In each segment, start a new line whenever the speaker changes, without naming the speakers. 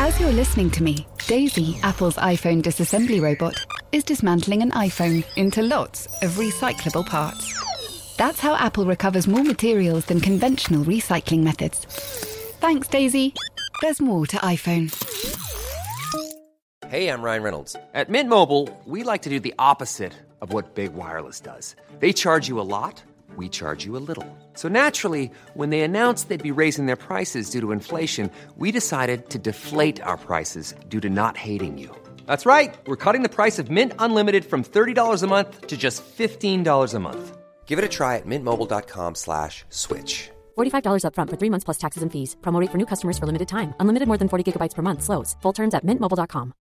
As you're listening to me, Daisy, Apple's iPhone disassembly robot, is dismantling an iPhone into lots of recyclable parts. That's how Apple recovers more materials than conventional recycling methods. Thanks, Daisy. There's more to iPhone.
Hey, I'm Ryan Reynolds. At Mint Mobile, we like to do the opposite of what Big Wireless does. They charge you a lot, we charge you a little. So naturally, when they announced they'd be raising their prices due to inflation, we decided to deflate our prices due to not hating you. That's right. We're cutting the price of Mint Unlimited from $30 a month to just $15 a month. Give it a try at mintmobile.com/switch.
$45 up front for 3 months plus taxes and fees. Promo rate for new customers for limited time. Unlimited more than 40 gigabytes per month. Slows full terms at mintmobile.com.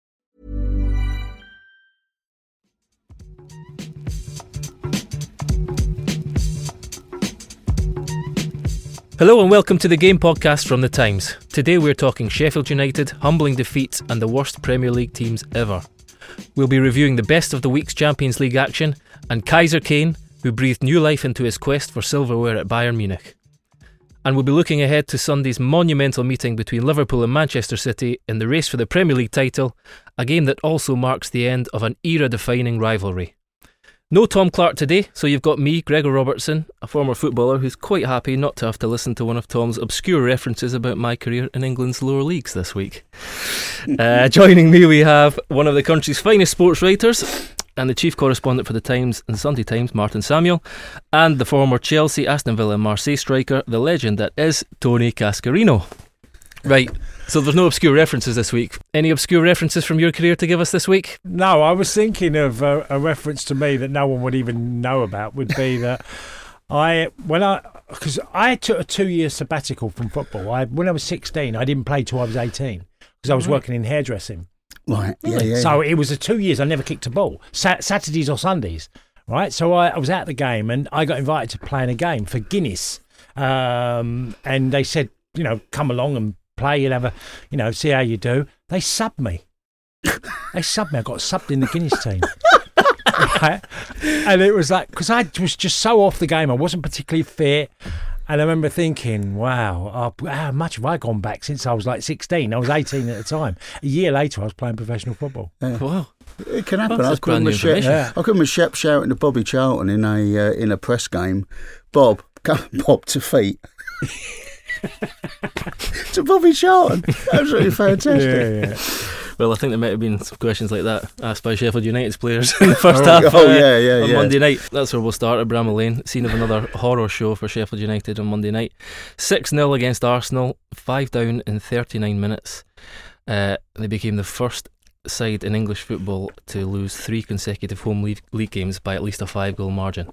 Hello and welcome to the Game Podcast from The Times. Today we're talking Sheffield United, humbling defeats and the worst Premier League teams ever. We'll be reviewing the best of the week's Champions League action and Kaiser Kane, who breathed new life into his quest for silverware at Bayern Munich. And we'll be looking ahead to Sunday's monumental meeting between Liverpool and Manchester City in the race for the Premier League title, a game that also marks the end of an era-defining rivalry. No Tom Clark today, so you've got me, Gregor Robertson, a former footballer who's quite happy not to have to listen to one of Tom's obscure references about my career in England's lower leagues this week. Joining me we have one of the country's finest sports writers and the chief correspondent for The Times and Sunday Times, Martin Samuel, and the former Chelsea, Aston Villa and Marseille striker, the legend that is Tony Cascarino. Right, so there's no obscure references this week. Any obscure references from your career to give us this week?
No, I was thinking of a reference to me that no one would even know about would be that because I took a 2-year sabbatical from football. When I was 16, I didn't play till I was 18 because I was working in hairdressing.
Right, yeah.
So it was 2 years I never kicked a ball, Saturdays or Sundays, right? So I was at the game and I got invited to play in a game for Guinness. And they said, come along and play, you'll have a, see how you do. They subbed me. I got subbed in the Guinness team. Right? And it was like, because I was just so off the game, I wasn't particularly fit. And I remember thinking, wow, how much have I gone back since I was like 16? I was 18 at the time. A year later, I was playing professional football.
Wow.
It can happen. I could have Shep shouting to Bobby Charlton in a press game, Bob to feet. To Bobby Charlton. Absolutely fantastic.
Yeah. Well, I think there might have been some questions like that asked by Sheffield United's players in the first half on Monday night. That's where we'll start at Bramall Lane. Scene of another horror show for Sheffield United on Monday night. 6-0 against Arsenal, 5 down in 39 minutes. They became the first side in English football to lose 3 consecutive home league games by at least a 5-goal margin.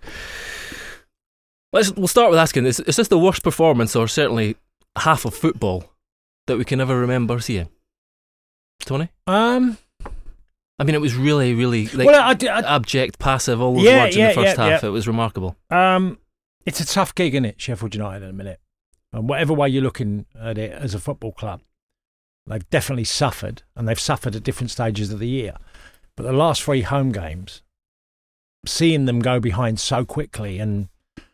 We'll start with asking, is this the worst performance, or certainly half of football, that we can ever remember seeing? Tony? I mean, it was really, really abject, passive, all those words in the first half. It was remarkable.
It's a tough gig, isn't it, Sheffield United, in a minute? And whatever way you're looking at it as a football club, they've definitely suffered, and they've suffered at different stages of the year. But the last 3 home games, seeing them go behind so quickly, and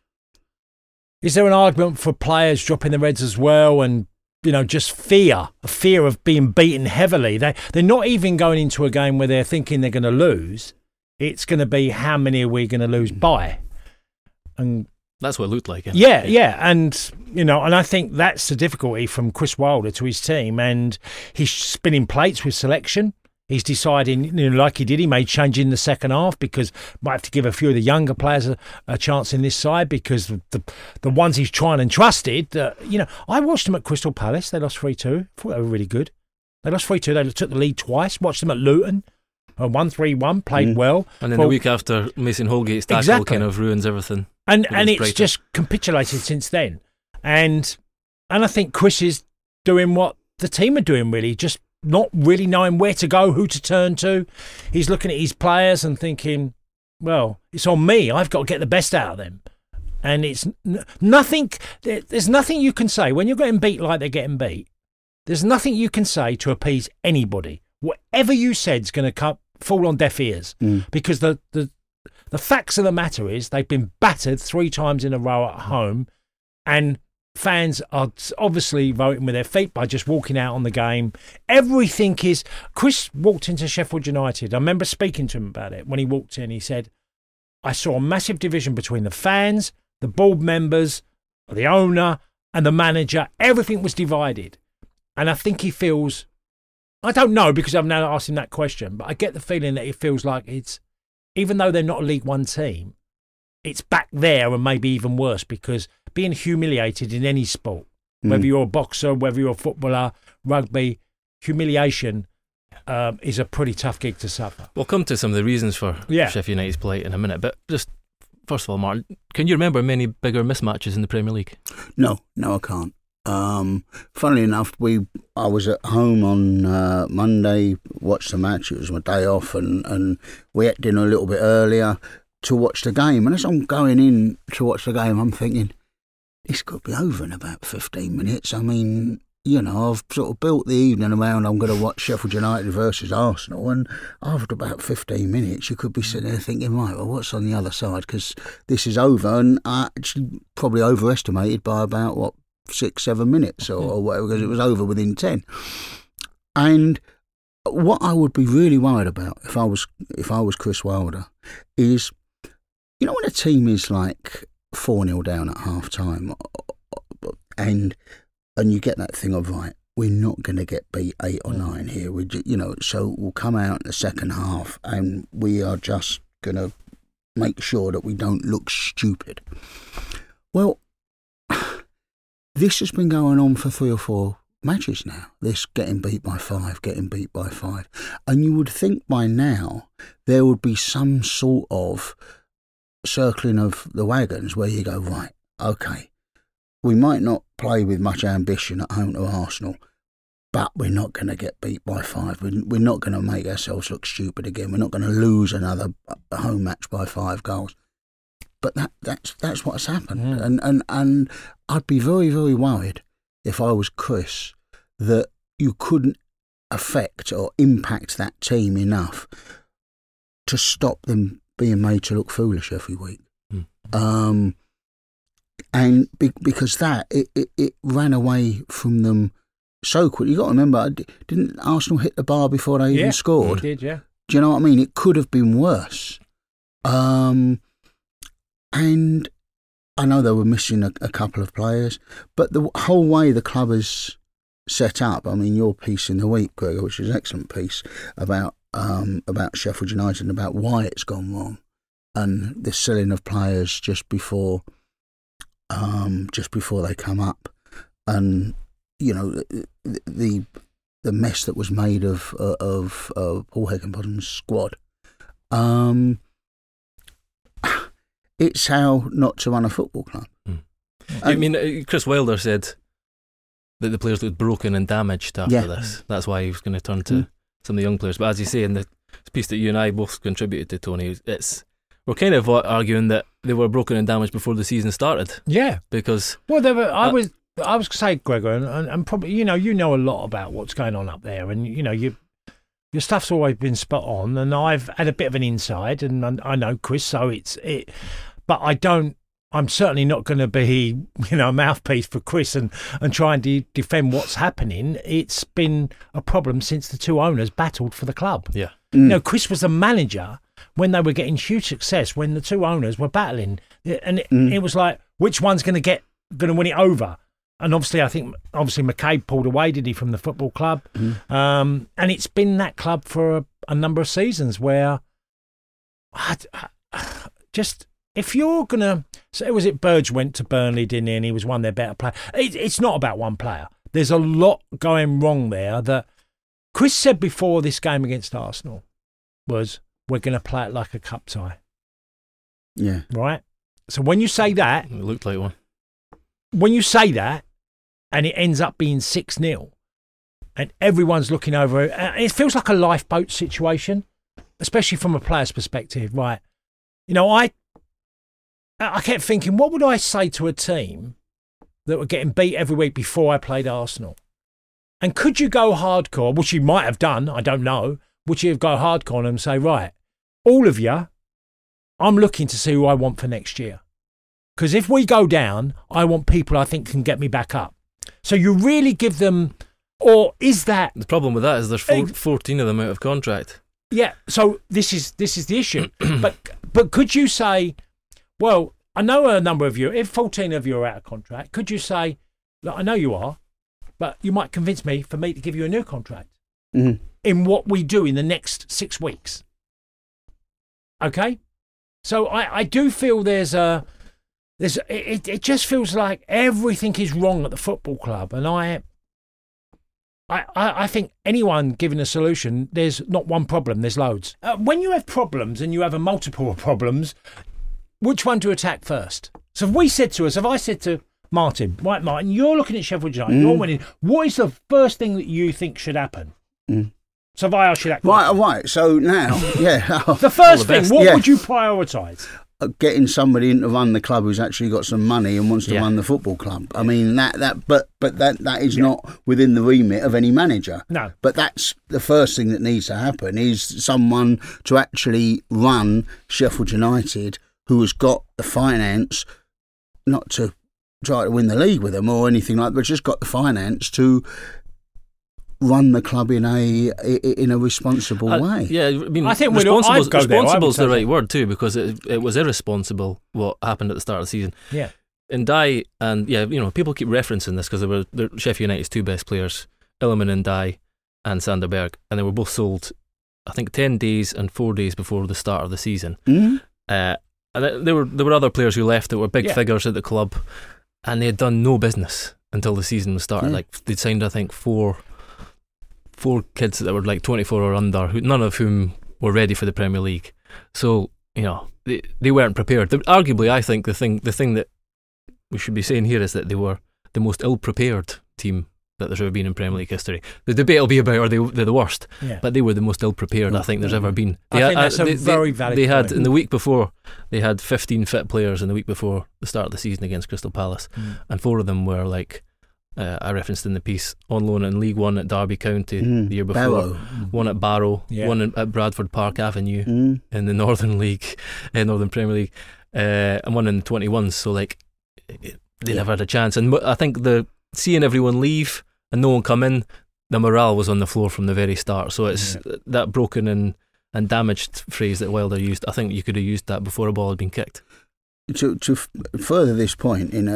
is there an argument for players dropping the Reds as well, and just a fear of being beaten heavily? They're not even going into a game where they're thinking they're going to lose. It's going to be, how many are we going to lose by? And
that's what it looked like.
Yeah. And, and I think that's the difficulty from Chris Wilder to his team. And he's spinning plates with selection. He's deciding, like he did, he made change in the second half because might have to give a few of the younger players a chance in this side, because the ones he's trying and trusted, I watched them at Crystal Palace. They lost 3-2. I thought they were really good. They lost 3-2. They took the lead twice. Watched them at Luton. 1-3-1, played well.
And then the week after, Mason Holgate's tackle kind of ruins everything.
And it's just capitulated since then. And I think Chris is doing what the team are doing, really, just not really knowing where to go, who to turn to. He's looking at his players and thinking, well, it's on me. I've got to get the best out of them. And it's nothing. There's nothing you can say when you're getting beat like they're getting beat. There's nothing you can say to appease anybody. Whatever you said's going to fall on deaf ears, because the facts of the matter is they've been battered 3 times in a row at home, and fans are obviously voting with their feet by just walking out on the game. Everything is... Chris walked into Sheffield United. I remember speaking to him about it. When he walked in, he said, I saw a massive division between the fans, the board members, the owner and the manager. Everything was divided. And I think he feels... I don't know because I've now asked him that question, but I get the feeling that he feels like it's... Even though they're not a League One team, it's back there and maybe even worse because being humiliated in any sport, whether you're a boxer, whether you're a footballer, rugby, humiliation is a pretty tough gig to suffer.
We'll come to some of the reasons for Sheffield United's plight in a minute, but just first of all, Martin, can you remember many bigger mismatches in the Premier League?
No, I can't. Funnily enough, I was at home on Monday, watched the match. It was my day off, and we ate dinner a little bit earlier to watch the game. And as I'm going in to watch the game, I'm thinking, this could be over in about 15 minutes. I mean, I've sort of built the evening around I'm going to watch Sheffield United versus Arsenal, and after about 15 minutes, you could be sitting there thinking, right, well, what's on the other side? Because this is over, and I actually probably overestimated by about, 6-7 minutes or whatever, because it was over within 10. And what I would be really worried about if I was Chris Wilder is, when a team is like 4-0 down at half time and you get that thing of, right, we're not going to get beat 8 or 9 here, so we'll come out in the second half and we are just going to make sure that we don't look stupid. Well, this has been going on for 3 or 4 matches now, this getting beat by 5. And you would think by now there would be some sort of circling of the wagons where you go, right, okay, we might not play with much ambition at home to Arsenal, but we're not going to get beat by 5. We're not going to make ourselves look stupid again. We're not going to lose another home match by 5 goals. But that's what's happened. And I'd be very, very worried if I was Chris that you couldn't affect or impact that team enough to stop them being made to look foolish every week. Because it ran away from them so quick. You got to remember, didn't Arsenal hit the bar before they even scored?
They did, yeah.
Do you know what I mean? It could have been worse. And I know they were missing a couple of players, but the whole way the club is set up, I mean, your piece in the week, Gregor, which is an excellent piece about Sheffield United and about why it's gone wrong, and the selling of players just before they come up, and the mess that was made of Paul Heckingbottom's squad. It's how not to run a football club.
I mean, Chris Wilder said that the players looked broken and damaged after this. That's why he was going to turn to some of the young players. But as you say in the piece that you and I both contributed to, Tony, we're kind of arguing that they were broken and damaged before the season started. Yeah, because
I was going to say, Gregor, and probably you know a lot about what's going on up there, and your stuff's always been spot on, and I've had a bit of an inside, and I know Chris, so it. But I'm certainly not going to be, a mouthpiece for Chris and try and defend what's happening. It's been a problem since the two owners battled for the club.
Yeah.
Chris was the manager when they were getting huge success, when the two owners were battling. And it was like, which one's going to win it over? And obviously, I think McCabe pulled away, did he, from the football club? And it's been that club for a number of seasons where if you're going to... So was it Burge went to Burnley, didn't he? And he was one of their better players. It's not about one player. There's a lot going wrong there that Chris said before this game against Arsenal was, we're going to play it like a cup tie.
Yeah.
Right? So when you say that...
It looked like one.
When you say that, and it ends up being 6-0, and everyone's looking over it, and it feels like a lifeboat situation, especially from a player's perspective, right? I kept thinking, what would I say to a team that were getting beat every week before I played Arsenal? And could you go hardcore, which you might have done, I don't know, would you have go hardcore on them and say, right, all of you, I'm looking to see who I want for next year. Because if we go down, I want people I think can get me back up. So you really give them, or is that...
The problem with that is there's 14 of them out of contract.
Yeah, so this is the issue. but could you say, well, I know a number of you, if 14 of you are out of contract, could you say, look, I know you are, but you might convince me for me to give you a new contract in what we do in the next 6 weeks? Okay? So I do feel it just feels like everything is wrong at the football club, and I think anyone given a solution, there's not one problem, there's loads. When you have problems and you have a multiple of problems, which one to attack first? So if I said to Martin, right, Martin, you're looking at Sheffield United, you're winning, what is the first thing that you think should happen? So if I ask you that question.
Right, so now,
the first thing, what would you prioritise?
Getting somebody in to run the club who's actually got some money and wants to run the football club. I mean that is not within the remit of any manager.
No.
But that's the first thing that needs to happen, is someone to actually run Sheffield United who has got the finance, not to try to win the league with them or anything like that, but just got the finance to run the club in a responsible way.
Yeah, I mean,
I think
responsible is the right word too, because it was irresponsible what happened at the start of the season.
Yeah,
and Dye and people keep referencing this because they're Sheffield United's two best players, Illiman and Dye and Sander Berg, and they were both sold, I think, 10 days and 4 days before the start of the season. And there were other players who left that were big figures at the club, and they had done no business until the season was started. Like they'd signed, I think, four kids that were like 24 or under, none of whom were ready for the Premier League. So they weren't prepared. Arguably, I think the thing that we should be saying here is that they were the most ill-prepared team that there's ever been in Premier League history. The debate will be about are they the worst, but they were the most ill-prepared I think there's ever been.
I think that's a very valid
They had
point.
in the week before, they had 15 fit players in the week before the start of the season against Crystal Palace, and 4 of them were like, I referenced in the piece, on loan in League One at Derby County the year before,
Barrow.
one at Barrow, one at Bradford Park Avenue in the Northern League, Northern Premier League, and one in the 21s. So like they never had a chance. And I think seeing everyone leave and no one come in, the morale was on the floor from the very start. So it's that broken and damaged phrase that Wilder used. I think you could have used that before a ball had been kicked.
To further this point in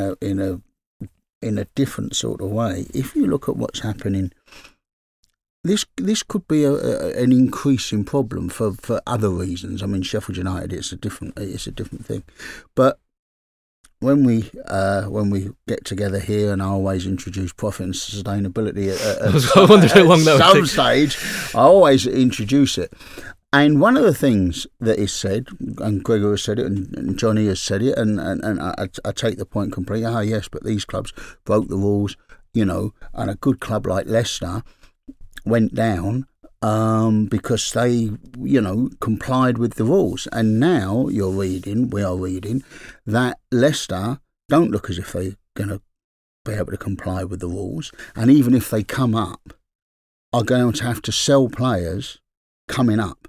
a different sort of way, if you look at what's happening, this could be an increasing problem for other reasons. I mean, Sheffield United, it's a different thing, but when we get together here, and I always introduce profit and sustainability
I wondered how long that would take.
Some stage, I always introduce it. And one of the things that is said, and Gregor has said it, and Johnny has said it, and I take the point completely. Ah, yes, but these clubs broke the rules, and a good club like Leicester went down because they, complied with the rules. And now we are reading that Leicester don't look as if they're going to be able to comply with the rules, and even if they come up, are going to have to sell players coming up.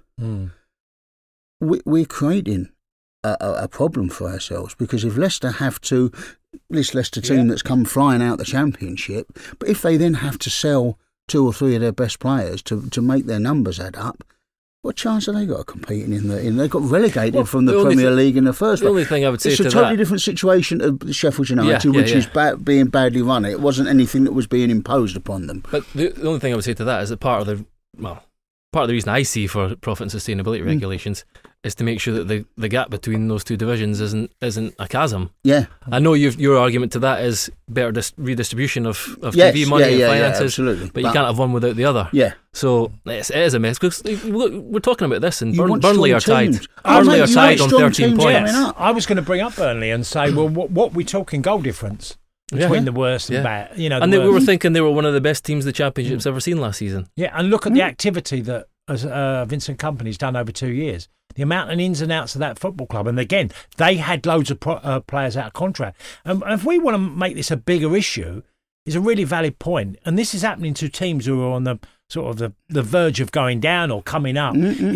We're creating a problem for ourselves, because if Leicester have to, this Leicester team that's come flying out the Championship, but if they then have to sell 2 or 3 of their best players to make their numbers add up, what chance have they got of competing in they got relegated from the Premier League in the first place.
The only thing I would say
it's
to
a totally
that,
different situation to Sheffield United, which is being badly run. It wasn't anything that was being imposed upon them.
But the only thing I would say to that is that part of the reason I see for profit and sustainability regulations is to make sure that the gap between those two divisions isn't a chasm.
Yeah,
I know your argument to that is better redistribution of TV money and finances,
absolutely.
But you can't have one without the other.
Yeah,
so it is a mess, because we're talking about this, and
You
Burnley are tied. Burnley are tied on 13 points.
I was going to bring up Burnley and say, well, what we talking goal difference between the worst and bad? And
we were thinking they were one of the best teams the Championship's ever seen last season.
Yeah, and look at the activity that Vincent Kompany's done over 2 years. The amount and ins and outs of that football club. And again, they had loads of players out of contract. And if we want to make this a bigger issue, it's a really valid point. And this is happening to teams who are on the sort of the verge of going down or coming up, is that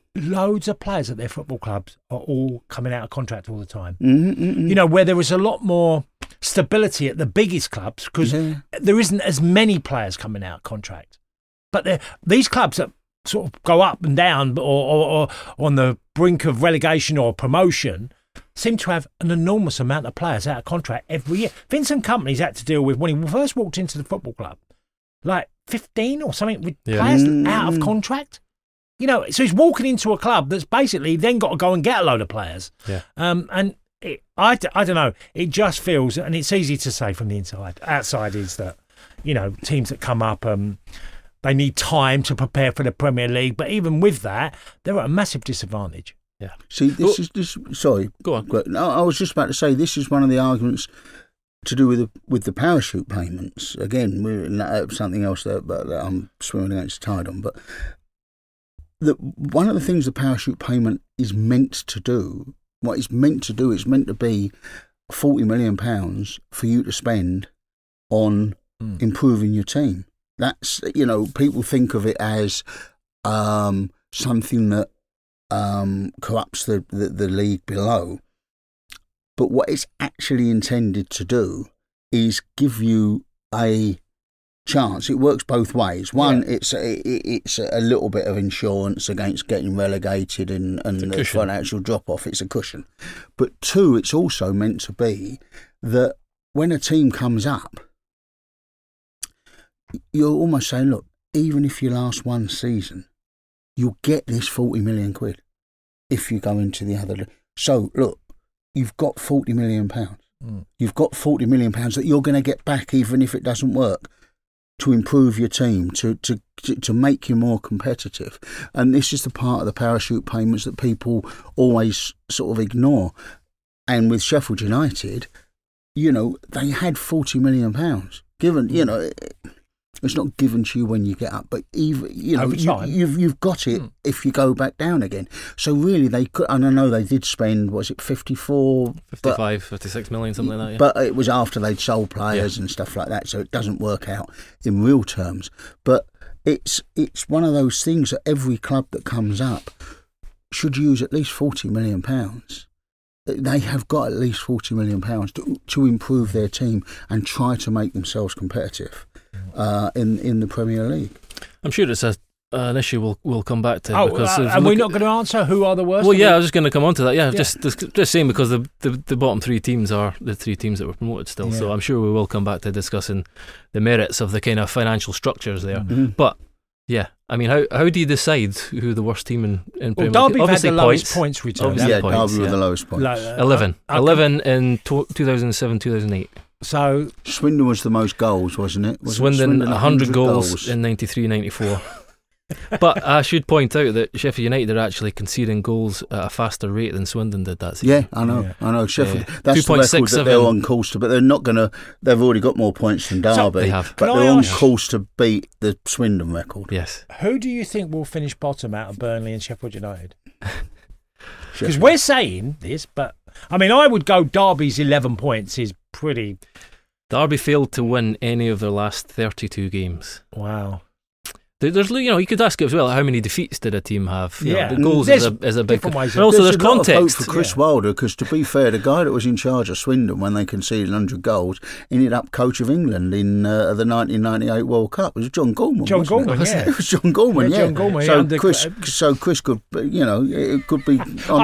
loads of players at their football clubs are all coming out of contract all the time.
Mm-hmm.
You know, where there was a lot more stability at the biggest clubs because there isn't as many players coming out of contract. But these clubs that sort of go up and down or on the brink of relegation or promotion seem to have an enormous amount of players out of contract every year. Vincent Kompany's had to deal with, when he first walked into the football club, like 15 or something with players out of contract. You know, so he's walking into a club that's basically then got to go and get a load of players.
Yeah.
And I don't know, it just feels, and it's easy to say from the inside, outside is that, you know, teams that come up, they need time to prepare for the Premier League. But even with that, they're at a massive disadvantage.
Yeah.
See, sorry.
Go on.
No, I was just about to say, this is one of the arguments to do with the parachute payments. Again, we're something else that I'm swimming against the tide on, but one of the things the parachute payment is meant to do, what it's meant to do, it's meant to be £40 million for you to spend on improving your team. That's, you know, people think of it as something that corrupts the league below. But what it's actually intended to do is give you a chance. It works both ways. One, it's a little bit of insurance against getting relegated and the financial drop-off. It's a cushion. But two, it's also meant to be that when a team comes up, you're almost saying, look, even if you last one season, you'll get this 40 million quid if you go into the other league. So, look, you've got £40 million. You've got £40 million that you're going to get back even if it doesn't work, to improve your team, to make you more competitive. And this is the part of the parachute payments that people always sort of ignore. And with Sheffield United, you know, they had £40 million given, you know. It's not given to you when you get up, but even, you know, you've got it if you go back down again. So really, they could, and I know they did spend, was it 55,
56 million, something like that. Yeah.
But it was after they'd sold players and stuff like that, so it doesn't work out in real terms. But it's one of those things that every club that comes up should use at least £40 million. They have got at least £40 million to improve their team and try to make themselves competitive in the Premier League.
I'm sure it's an issue we'll come back to.
Are we not going to answer who are the worst?
Well, yeah, I was just going to come on to that. Yeah, just saying, because the bottom three teams are the three teams that were promoted still. Yeah. So I'm sure we will come back to discussing the merits of the kind of financial structures there. Mm-hmm. But yeah, I mean, how do you decide who the worst team in Premier League?
Derby had the lowest points return.
Derby were the lowest points.
11 in 2007-2008.
So
Swindon was the most goals, wasn't it?
Swindon 100 goals in 93-94. But I should point out that Sheffield United are actually conceding goals at a faster rate than Swindon did that season.
Yeah, I know. Sheffield, that's the record that they're on course to, but they're not going to. They've already got more points than Derby,
they have.
But they're on course to beat the Swindon record.
Yes.
Who do you think will finish bottom out of Burnley and Sheffield United? Because we're saying this, but I mean, I would go Derby's 11 points is pretty.
Derby failed to win any of their last 32 games.
Wow.
There's, you know, you could ask as well, how many defeats did a team have?
Yeah,
the goals is a big.
And
also, there's context. A lot of hope for Chris Wilder, because to be fair, the guy that was in charge of Swindon when they conceded 100 goals ended up coach of England in the 1998 World Cup. It was John Gorman.
John Gorman,
yeah. It was John Gorman, yeah.
John Gorman,
so Chris could, you know, it could be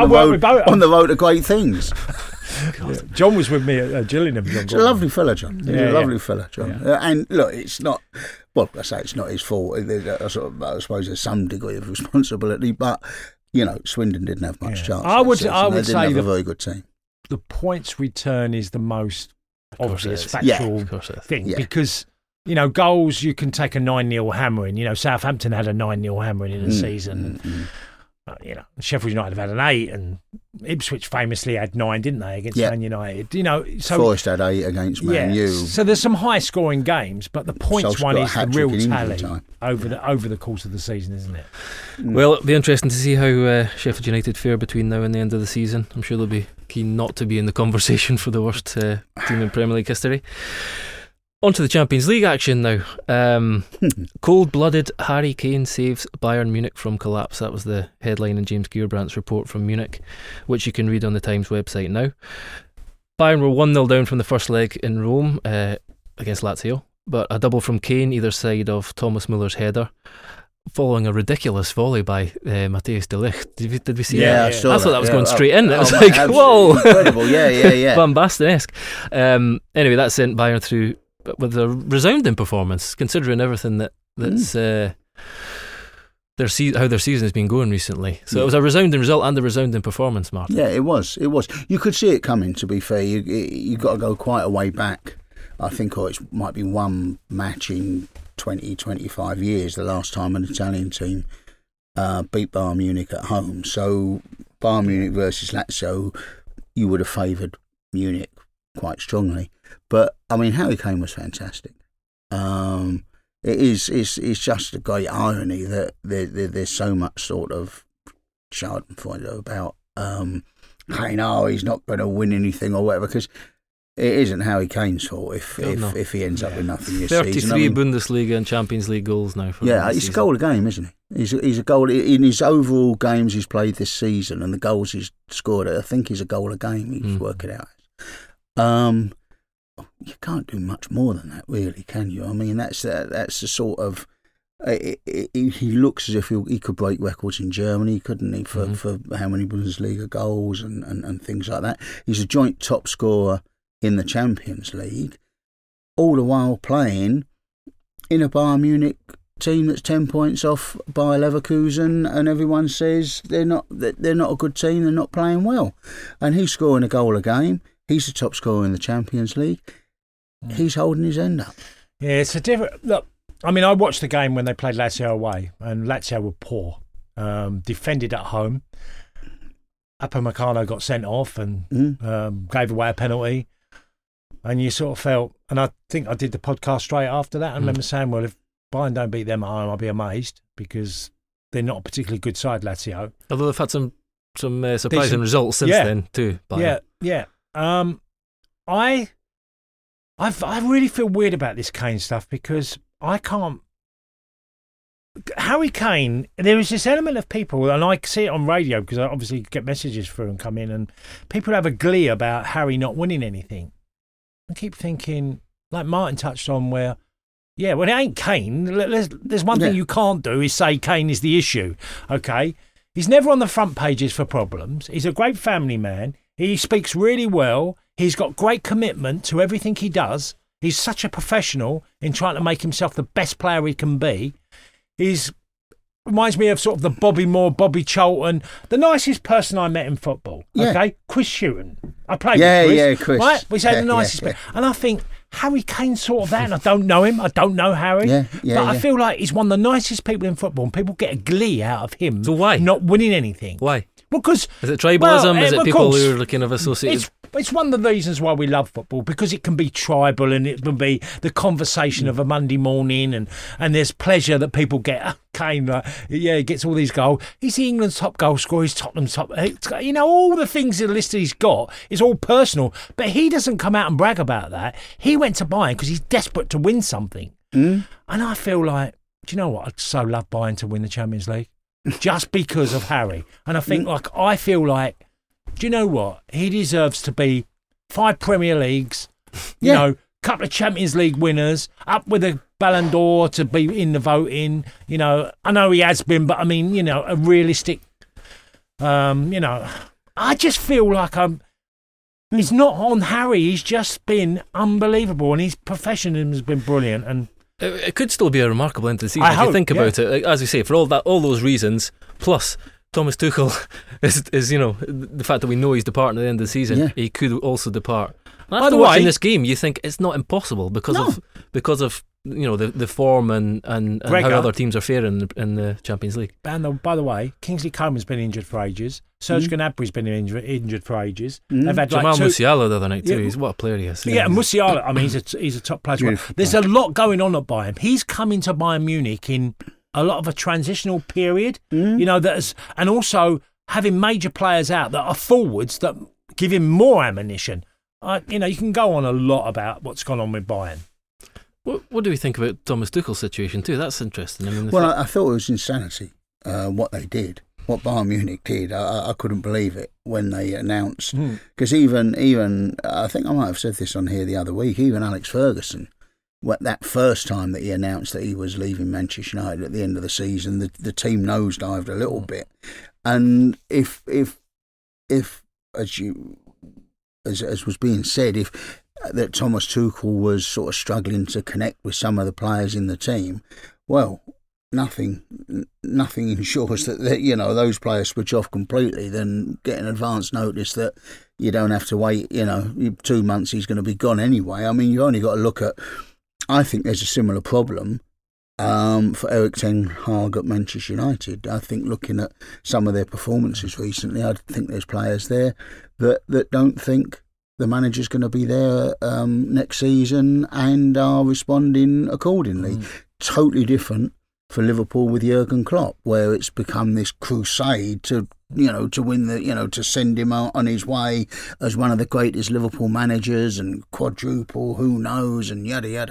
on the road to great things.
Yeah. John was with me at Gillingham.
He's a lovely fella, John. He's a lovely fella, John. Yeah. And look, it's not. Well, I say it's not his fault. I suppose there's some degree of responsibility, but you know, Swindon didn't have much chance.
I would
say
they
have a very good team.
The points return is the most obvious factual thing because you know, goals you can take a 9-0 hammering. You know, Southampton had a 9-0 hammering in a season. You know, Sheffield United have had an 8, and Ipswich famously had 9, didn't they, against Man United? You know, so
Forest had 8 against Man U.
So there's some high-scoring games, but the points one is the real tally over the course of the season, isn't it?
Well, it'll be interesting to see how Sheffield United fare between now and the end of the season. I'm sure they'll be keen not to be in the conversation for the worst team in Premier League history. On to the Champions League action now. Cold-blooded Harry Kane saves Bayern Munich from collapse. That was the headline in James Geerbrandt's report from Munich, which you can read on the Times website now. Bayern were 1-0 down from the first leg in Rome against Lazio, but a double from Kane either side of Thomas Muller's header, following a ridiculous volley by Matthijs de Ligt. Did we see that?
I saw
that was
yeah.
going straight in. It was
whoa.
whoa.
Incredible, yeah.
Van Basten-esque. Anyway, that sent Bayern through with a resounding performance, considering everything that's how their season has been going recently. So it was a resounding result and a resounding performance, Martin.
Yeah, it was. You could see it coming, to be fair. You got to go quite a way back. I think it might be one match in 20, 25 years, the last time an Italian team beat Bayern Munich at home. So Bayern Munich versus Lazio, you would have favoured Munich quite strongly. But, I mean, Harry Kane was fantastic. It's just a great irony that there's so much sort of schadenfreude about Kane, he's not going to win anything or whatever, because it isn't Harry Kane's fault if he ends up with nothing this
33
season. 33
Bundesliga and Champions League goals now.
He's a goal a game, isn't he? He's a goal in his overall games he's played this season and the goals he's scored. I think he's a goal a game. He's working out. You can't do much more than that, really, can you? I mean, that's the sort of. He looks as if he could break records in Germany, couldn't he? For how many Bundesliga goals and things like that. He's a joint top scorer in the Champions League, all the while playing in a Bayern Munich team that's 10 points off Bayer Leverkusen, and everyone says they're not a good team, they're not playing well, and he's scoring a goal a game. He's the top scorer in the Champions League. He's holding his end up.
Yeah, it's a different look. I mean, I watched the game when they played Lazio away, and Lazio were poor. Defended at home. Upamecano got sent off and gave away a penalty. And you sort of felt, and I think I did the podcast straight after that. I remember saying, well, if Bayern don't beat them at home, I'll be amazed, because they're not a particularly good side, Lazio.
Although they've had some surprising results since then too. Bayern.
Yeah. I really feel weird about this Kane stuff, because I can't. Harry Kane, there is this element of people, and I see it on radio because I obviously get messages through and come in, and people have a glee about Harry not winning anything. I keep thinking, like Martin touched on, where, yeah, well, it ain't Kane. There's one thing you can't do is say Kane is the issue, okay? He's never on the front pages for problems. He's a great family man. He speaks really well. He's got great commitment to everything he does. He's such a professional in trying to make himself the best player he can be. Reminds me of sort of the Bobby Moore, Bobby Charlton, the nicest person I met in football. Okay, Chris Hughton. I played with Chris. Right, we say the nicest. And I think Harry Kane's sort of that. And I don't know him. I don't know Harry. But I feel like he's one of the nicest people in football, and people get a glee out of him.
So why
not winning anything?
Why?
Well, because
is it tribalism? Is it people who are kind of associated?
It's one of the reasons why we love football, because it can be tribal, and it can be the conversation of a Monday morning, and there's pleasure that people get. Kane, he gets all these goals. He's England's top goal scorer. He's Tottenham's top. You know, all the things the list he's got is all personal, but he doesn't come out and brag about that. He went to Bayern because he's desperate to win something, and I feel like, do you know what? I'd so love Bayern to win the Champions League just because of Harry, and I think I feel like. Do you know what? He deserves to be 5 Premier Leagues, you know, couple of Champions League winners, up with a Ballon d'Or to be in the voting. You know, I know he has been, but I mean, you know, a realistic, you know, I just feel like it's not on Harry. He's just been unbelievable, and his professionalism has been brilliant. And
it could still be a remarkable end to the season if you think about it. Like, as you say, for all those reasons, plus Thomas Tuchel is you know, the fact that we know he's departing at the end of the season, he could also depart. And after watching this game, you think it's not impossible because of you know the form and how other teams are faring in the Champions League.
And by the way, Kingsley Coman's been injured for ages. Serge Gnabry's been injured for ages. They've had
Jamal Musiala the other night too. He's what a player he is.
Yeah, Musiala. I mean, he's a top player. There's a lot going on at Bayern. He's coming to Bayern Munich in a lot of a transitional period, you know, and also having major players out that are forwards that give him more ammunition. You know, you can go on a lot about what's gone on with Bayern.
What do we think about Thomas Tuchel's situation too? That's interesting. I mean,
I thought it was insanity what they did, what Bayern Munich did. I couldn't believe it when they announced, because even I think I might have said this on here the other week. Even Alex Ferguson, that first time that he announced that he was leaving Manchester United at the end of the season, the team nosedived a little bit. And if as was being said, if that Thomas Tuchel was sort of struggling to connect with some of the players in the team, well, nothing ensures that those players switch off completely, then get an advance notice that you don't have to wait 2 months, he's going to be gone anyway. I mean, you've only got to look at, I think there's a similar problem for Erik ten Hag at Manchester United. I think looking at some of their performances recently, I think there's players there that don't think the manager's going to be there next season and are responding accordingly. Totally different for Liverpool with Jurgen Klopp, where it's become this crusade to win to send him out on his way as one of the greatest Liverpool managers and quadruple who knows and yada yada.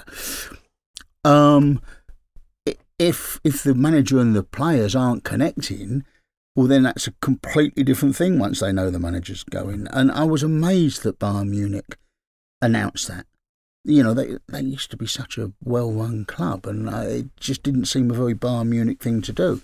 If the manager and the players aren't connecting, well, then that's a completely different thing once they know the manager's going. And I was amazed that Bayern Munich announced that. They used to be such a well-run club, and it just didn't seem a very Bayern Munich thing to do.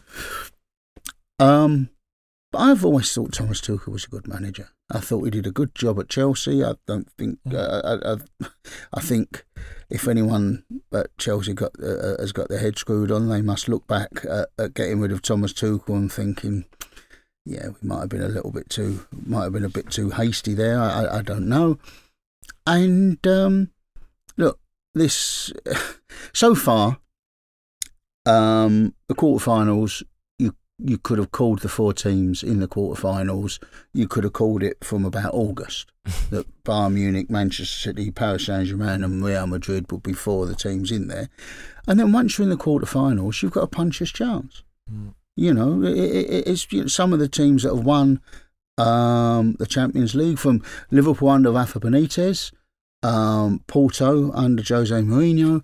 But I've always thought Thomas Tuchel was a good manager. I thought he did a good job at Chelsea. I don't think. I think if anyone at Chelsea has got their head screwed on, they must look back at getting rid of Thomas Tuchel and thinking, yeah, we might have been a bit too hasty there. I don't know. And look, this so far, the quarterfinals. You could have called the 4 teams in the quarterfinals. You could have called it from about August that Bayern Munich, Manchester City, Paris Saint-Germain and Real Madrid would be 4 of the teams in there. And then once you're in the quarterfinals, you've got a puncher's chance. It's some of the teams that have won the Champions League, from Liverpool under Rafa Benitez, Porto under Jose Mourinho.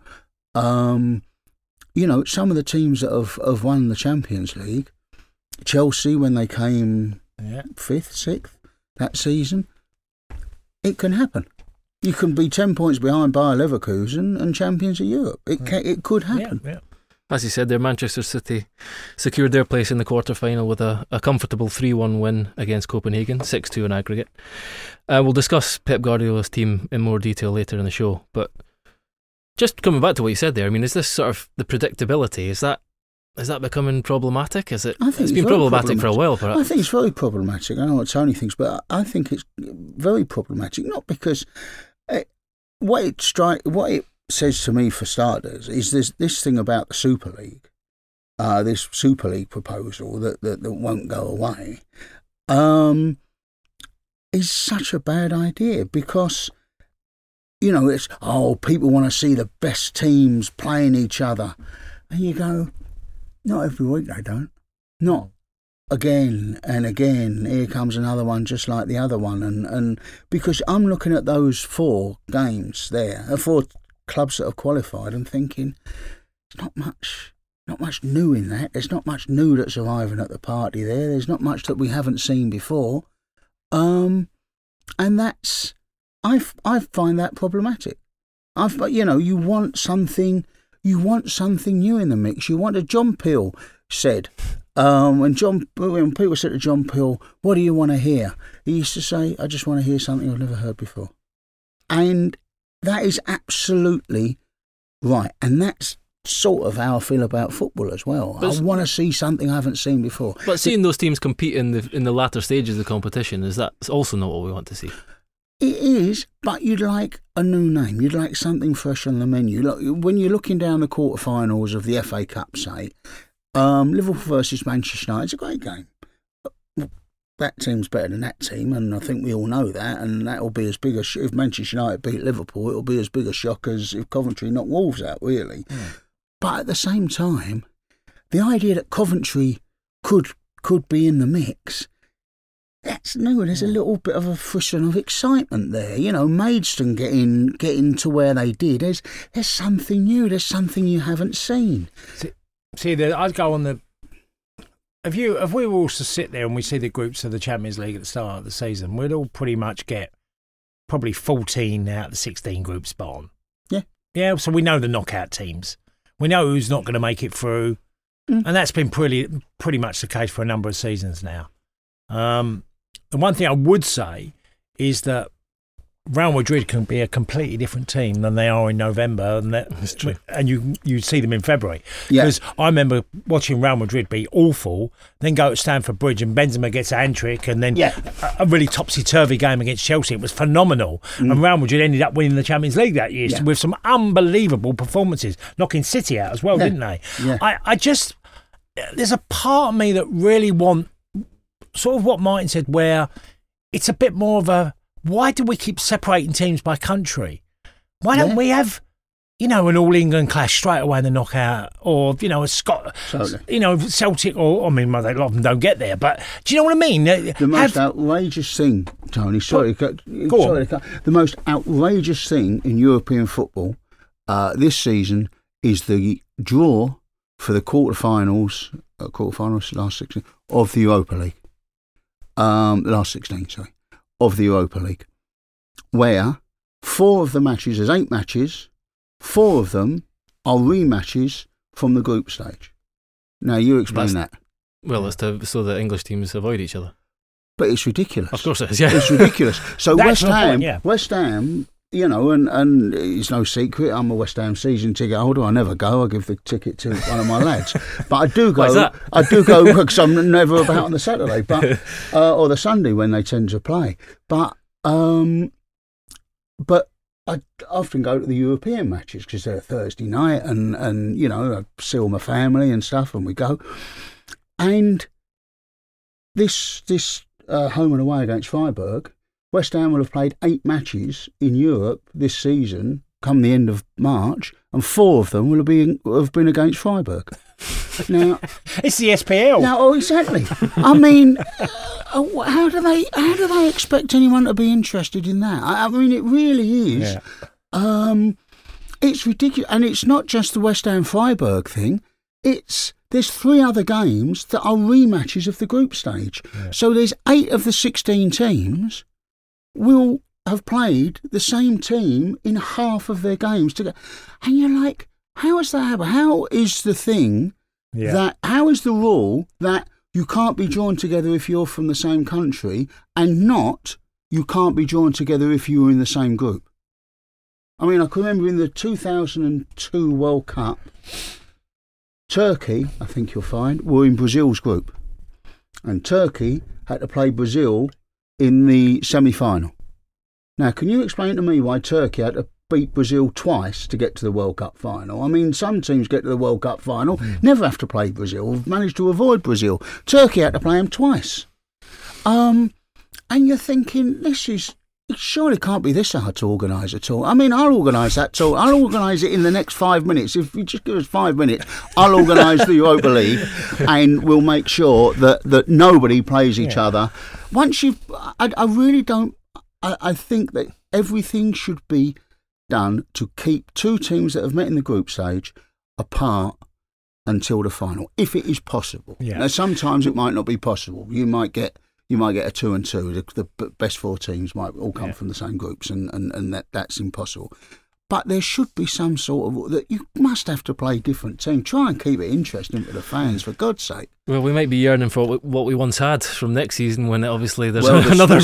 Some of the teams that have won the Champions League, Chelsea when they came 5th, 6th that season, it can happen. You can be 10 points behind Bayer Leverkusen and champions of Europe. It could happen. Yeah.
As you said there, Manchester City secured their place in the quarter-final with a comfortable 3-1 win against Copenhagen, 6-2 in aggregate. We'll discuss Pep Guardiola's team in more detail later in the show, but just coming back to what you said there, I mean, is this sort of the predictability? Is that becoming problematic? It's been problematic for a while, perhaps.
I think it's very problematic. I don't know what Tony thinks, but I think it's very problematic. Not because what it says to me, for starters, is this thing about the Super League, this Super League proposal that won't go away, is such a bad idea, because it's, people want to see the best teams playing each other. And you go, not every week they don't. Not again and again. Here comes another one just like the other one. And because I'm looking at those 4 games there, 4 clubs that have qualified, and thinking, there's not much new in that. There's not much new that's arriving at the party there. There's not much that we haven't seen before. And that's... I find that problematic. You want something new in the mix. You want John Peel said, when people said to John Peel, what do you want to hear? He used to say, I just want to hear something I've never heard before. And that is absolutely right. And that's sort of how I feel about football as well. I want to see something I haven't seen before.
But seeing those teams compete in the latter stages of the competition, is that also not what we want to see?
It is, but you'd like a new name. You'd like something fresh on the menu. When you're looking down the quarterfinals of the FA Cup, say, Liverpool versus Manchester United, it's a great game. That team's better than that team, and I think we all know that, and that will be as big a if Manchester United beat Liverpool, it will be as big a shock as if Coventry knocked Wolves out, really. But at the same time, the idea that Coventry could be in the mix that's new. There's a little bit of a frisson of excitement there. You know, Maidstone getting to where they did. There's something new. There's something you haven't seen.
See, I'd go on the. If we were all to sit there and we see the groups of the Champions League at the start of the season, we'd all pretty much get probably 14 out of the 16 groups spot on.
Yeah.
Yeah, so we know the knockout teams. We know who's not going to make it through. And that's been pretty much the case for a number of seasons now. The one thing I would say is that Real Madrid can be a completely different team than they are in November, and
That's true.
And you see them in February.
Yeah.
Because I remember watching Real Madrid be awful, then go to Stamford Bridge and Benzema gets a hat-trick, and then a really topsy-turvy game against Chelsea. It was phenomenal. And Real Madrid ended up winning the Champions League that year with some unbelievable performances, knocking City out as well, didn't they?
Yeah.
I just, there's a part of me that really want, sort of what Martin said, where it's a bit more of a, why do we keep separating teams by country? Why don't we have, an all-England clash straight away in the knockout, or, a Celtic, or, I mean, a lot of them don't get there, but do you know what I mean?
The most outrageous thing, Tony, the most outrageous thing in European football this season is the draw for the quarterfinals, last 16, of the Europa League. Last 16, sorry. Of the Europa League, where 4 of the matches, there's 8 matches, 4 of them are rematches from the group stage. Now, you explain that.
Well, it's so that English teams avoid each other.
But it's ridiculous.
Of course it is, yeah.
It's ridiculous. So
That's
West Ham, and it's no secret, I'm a West Ham season ticket holder. I never go. I give the ticket to one of my lads. But I do go.
Why's that?
I do go because I'm never about on the Saturday, or the Sunday when they tend to play. But I often go to the European matches because they're Thursday night, and I see all my family and stuff, and we go. And this home and away against Freiburg, West Ham will have played 8 matches in Europe this season, come the end of March, and 4 of them will have been against Freiburg. Now,
it's the SPL.
Now, exactly. I mean, how do they expect anyone to be interested in that? I mean, it really is. Yeah. It's ridiculous, and it's not just the West Ham Freiburg thing. There's 3 other games that are rematches of the group stage. Yeah. So there's 8 of the 16 teams will have played the same team in half of their games together. And you're like, how is that happen? How is the thing how is the rule that you can't be drawn together if you're from the same country, and not you can't be drawn together if you were in the same group? I mean, I can remember in the 2002 World Cup, Turkey, I think you'll find, were in Brazil's group. And Turkey had to play Brazil in the semi-final. Now, can you explain to me why Turkey had to beat Brazil twice to get to the World Cup final? I mean, some teams get to the World Cup final, never have to play Brazil, managed to avoid Brazil. Turkey had to play them twice. And you're thinking, it surely can't be this hard to organise at all. I mean, I'll organise that too. I'll organise it in the next 5 minutes. If you just give us 5 minutes, I'll organise the Europa League, and we'll make sure that nobody plays each other. Once I really don't. I think that everything should be done to keep 2 teams that have met in the group stage apart until the final, if it is possible. Yeah. Now, sometimes it might not be possible. You might get a 2-2. The best 4 teams might all come from the same groups, and that's impossible. But there should be some sort of that you must have to play different teams. Try and keep it interesting for the fans, for God's sake.
Well, we might be yearning for what we once had from next season, when obviously there's another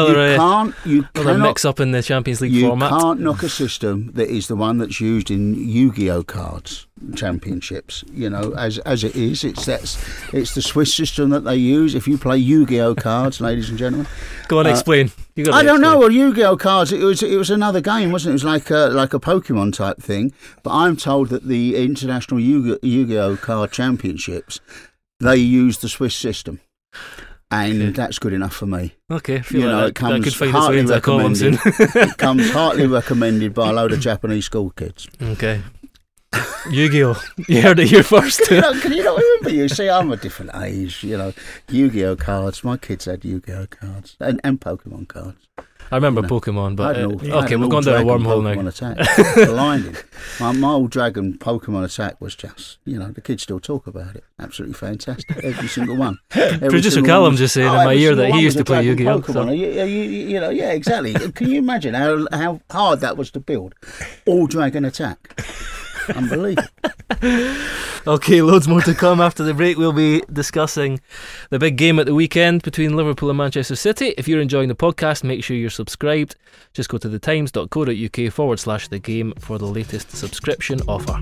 mix-up in the Champions League format.
You can't knock a system that is the one that's used in Yu-Gi-Oh cards championships. As it is, it's the Swiss system that they use. If you play Yu-Gi-Oh cards, ladies and gentlemen,
go on, explain.
I don't know. Well, Yu-Gi-Oh cards. It was another game, wasn't it? It was like a Pokemon type thing. But I'm told that the International Yu-Gi-Oh card championships, they use the Swiss system, and that's good enough for me.
Okay, I feel like that could find its way into a column soon.
It comes heartily recommended by a load of Japanese school kids.
Okay. Yu-Gi-Oh! You heard it here first.
Can you not remember? You see, I'm a different age. Yu-Gi-Oh cards. My kids had Yu-Gi-Oh cards and Pokemon cards.
I remember Pokemon, but okay, we've gone down a wormhole now.
Attack. Blinding. My old dragon Pokemon Attack was just, the kids still talk about it. Absolutely fantastic. Every single one.
Producer Callum just saying in my ear that he used to play Yu-Gi-Oh.
So. Yeah, exactly. Can you imagine how hard that was to build? All Dragon Attack. Unbelievable.
Okay, loads more to come after the break. We'll be discussing the big game at the weekend between Liverpool and Manchester City. If you're enjoying the podcast, make sure you're subscribed. Just go to thetimes.co.uk/the game for the latest subscription offer.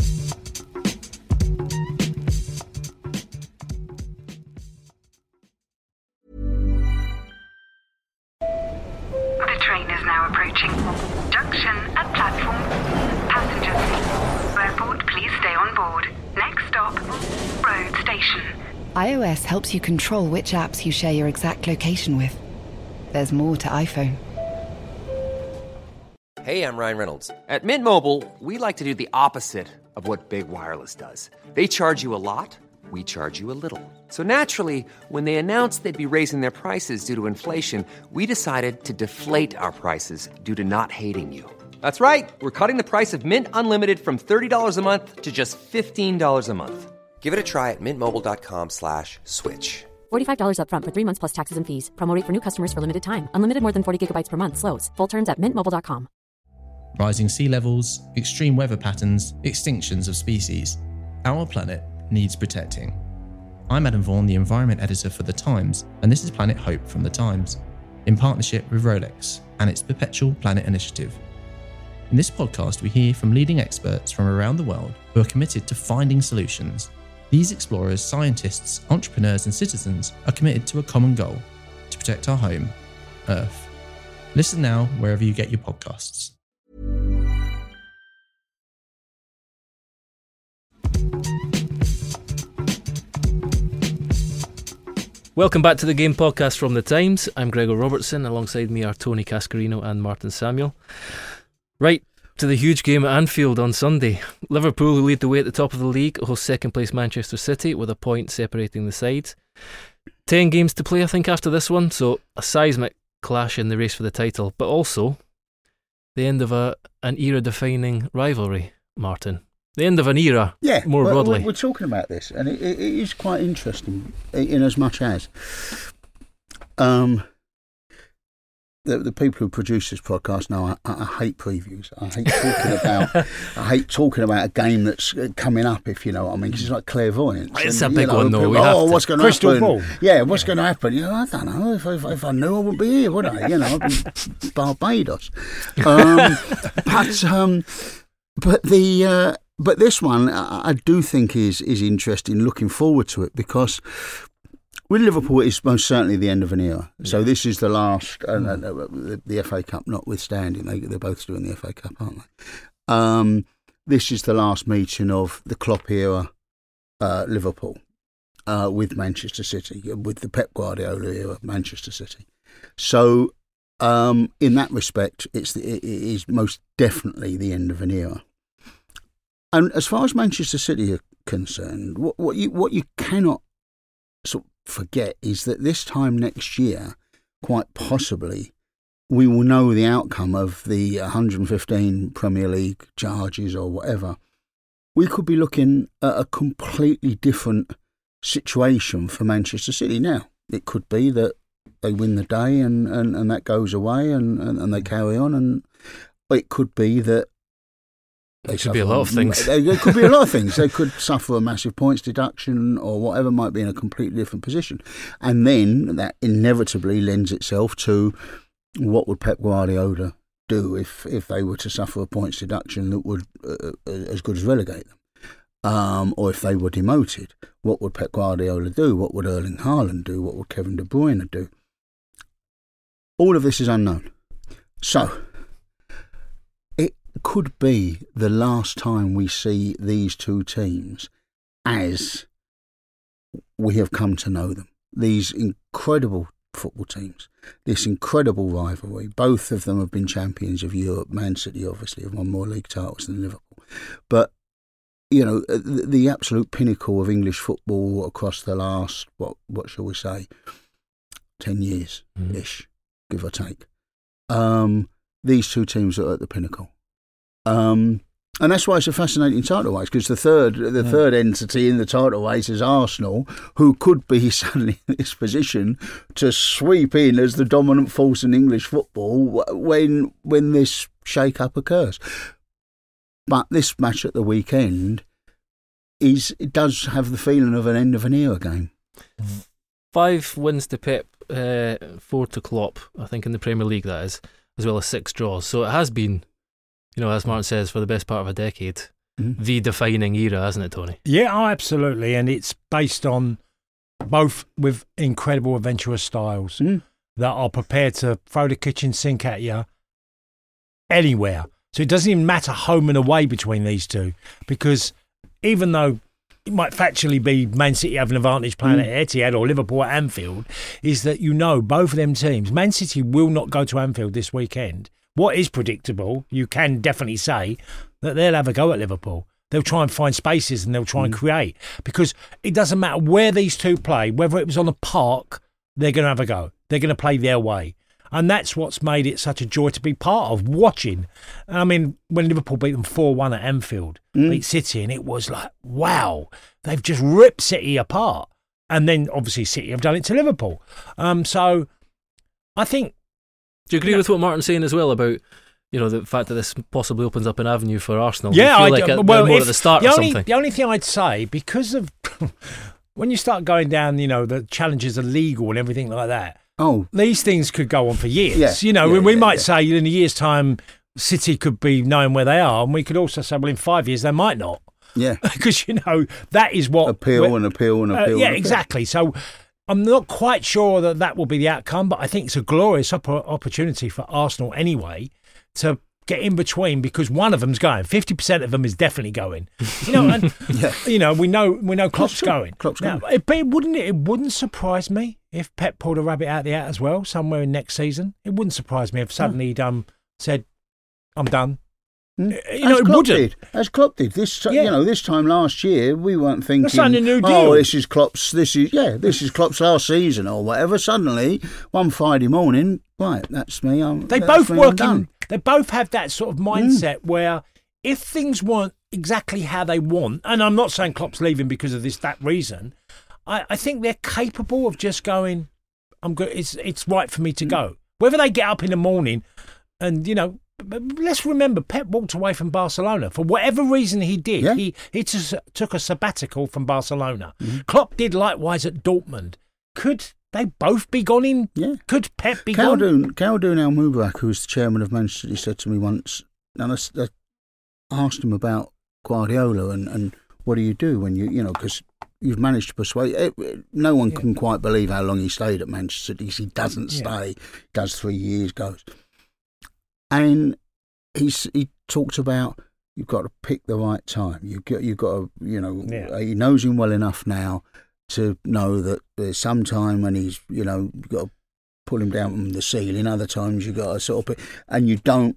The train is now approaching. Junction at platform. Passengers, airport, please stay on board. Next stop, road station.
iOS helps you control which apps you share your exact location with. There's more to iPhone.
Hey, I'm Ryan Reynolds. At Mint Mobile, we like to do the opposite of what Big Wireless does. They charge you a lot, we charge you a little. So naturally, when they announced they'd be raising their prices due to inflation, we decided to deflate our prices due to not hating you. That's right. We're cutting the price of Mint Unlimited from $30 a month to just $15 a month. Give it a try at mintmobile.com/switch.
$45 up front for 3 months plus taxes and fees. Promo rate for new customers for limited time. Unlimited more than 40 gigabytes per month. Slows full terms at mintmobile.com.
Rising sea levels, extreme weather patterns, extinctions of species. Our planet needs protecting. I'm Adam Vaughan, the Environment Editor for The Times, and this is Planet Hope from The Times, in partnership with Rolex and its Perpetual Planet Initiative. In this podcast, we hear from leading experts from around the world who are committed to finding solutions. These explorers, scientists, entrepreneurs and citizens are committed to a common goal, to protect our home, Earth. Listen now wherever you get your podcasts.
Welcome back to the Game Podcast from The Times. I'm Gregor Robertson. Alongside me are Tony Cascarino and Martin Samuel. Right, to the huge game at Anfield on Sunday. Liverpool, who lead the way at the top of the league, host second place Manchester City with a point separating the sides. 10 games to play, I think, after this one, so a seismic clash in the race for the title, but also the end of an era-defining rivalry, Martin. The end of an era, more broadly.
We're talking about this, and it is quite interesting in as much as the people who produce this podcast know I hate previews. I hate talking about a game that's coming up, if you know what I mean, because it's like clairvoyance.
It's a big one, though.
What's going to happen?
Crystal ball.
Yeah, what's going to happen? I don't know. If I knew, I wouldn't be here, would I? I'd be in Barbados. But this one, I do think is interesting. Looking forward to it because with Liverpool, it's most certainly the end of an era. So this is the last, the FA Cup notwithstanding. They're both doing the FA Cup, aren't they? This is the last meeting of the Klopp era Liverpool with Manchester City, with the Pep Guardiola era Manchester City. So in that respect, it is most definitely the end of an era. And as far as Manchester City are concerned, what you cannot sort of forget is that this time next year, quite possibly, we will know the outcome of the 115 Premier League charges or whatever. We could be looking at a completely different situation for Manchester City now. It could be that they win the day and that goes away and they carry on, and it could be that
it could be a lot of things.
It could be a lot of things. They could suffer a massive points deduction or whatever, might be in a completely different position. And then that inevitably lends itself to what would Pep Guardiola do if they were to suffer a points deduction that would as good as relegate them? Or if they were demoted, what would Pep Guardiola do? What would Erling Haaland do? What would Kevin De Bruyne do? All of this is unknown. So could be the last time we see these two teams as we have come to know them. These incredible football teams, this incredible rivalry. Both of them have been champions of Europe. Man City obviously have won more league titles than Liverpool. But the absolute pinnacle of English football across the last, what shall we say, 10 years-ish, give or take. These two teams are at the pinnacle. And that's why it's a fascinating title race, because the third entity in the title race is Arsenal, who could be suddenly in this position to sweep in as the dominant force in English football when this shake-up occurs. But this match at the weekend it does have the feeling of an end of an era game.
5 wins to Pep, 4 to Klopp, I think, in the Premier League, that is, as well as 6 draws. So it has been, as Martin says, for the best part of a decade, the defining era, hasn't it, Tony?
Yeah, absolutely. And it's based on both with incredible adventurous styles that are prepared to throw the kitchen sink at you anywhere. So it doesn't even matter home and away between these two, because even though it might factually be Man City have an advantage playing at Etihad or Liverpool at Anfield, is that both of them teams, Man City will not go to Anfield this weekend. What is predictable, you can definitely say, that they'll have a go at Liverpool. They'll try and find spaces and they'll try and create, because it doesn't matter where these two play, whether it was on a park, they're going to have a go. They're going to play their way. And that's what's made it such a joy to be part of, watching. I mean, when Liverpool beat them 4-1 at Anfield, beat City, and it was like, wow, they've just ripped City apart. And then, obviously, City have done it to Liverpool. So, I think...
Do you agree with what Martin's saying as well about, the fact that this possibly opens up an avenue for Arsenal?
Yeah,
I feel like more at the start or something.
The only thing I'd say, because of... when you start going down, the challenges are legal and everything like that, these things could go on for years. We might say in a year's time, City could be knowing where they are, and we could also say, well, in 5 years, they might not. Yeah. Because, that is what...
Appeal.
Yeah, exactly. So I'm not quite sure that will be the outcome, but I think it's a glorious opportunity for Arsenal anyway to get in between, because one of them's going. 50% of them is definitely going. We know Klopp's going.
Klopp's going.
Now, it wouldn't surprise me if Pep pulled a rabbit out of the hat as well somewhere in next season. It wouldn't surprise me if suddenly he'd said, "I'm done."
As Klopp did. This time last year, we weren't thinking,
that's a new deal.
This is Klopp's last season or whatever. Suddenly, one Friday morning, right, that's me.
They both have that sort of mindset where if things weren't exactly how they want, and I'm not saying Klopp's leaving because of that reason, I think they're capable of just going, I'm good. It's right for me to go. Whether they get up in the morning and, let's remember, Pep walked away from Barcelona. For whatever reason he did, he just took a sabbatical from Barcelona. Klopp did likewise at Dortmund. Could they both be gone in? Yeah. Could Pep be gone?
Khaldoon Al-Mubarak, who was the chairman of Manchester City, said to me once, and I asked him about Guardiola and what do you do when because you've managed to persuade... No one can quite believe how long he stayed at Manchester City. He doesn't stay, does 3 years, goes... And he talked about you've got to pick the right time. You've got to, he knows him well enough now to know that there's some time when he's, you've got to pull him down from the ceiling. Other times you've got to sort of pick, and you don't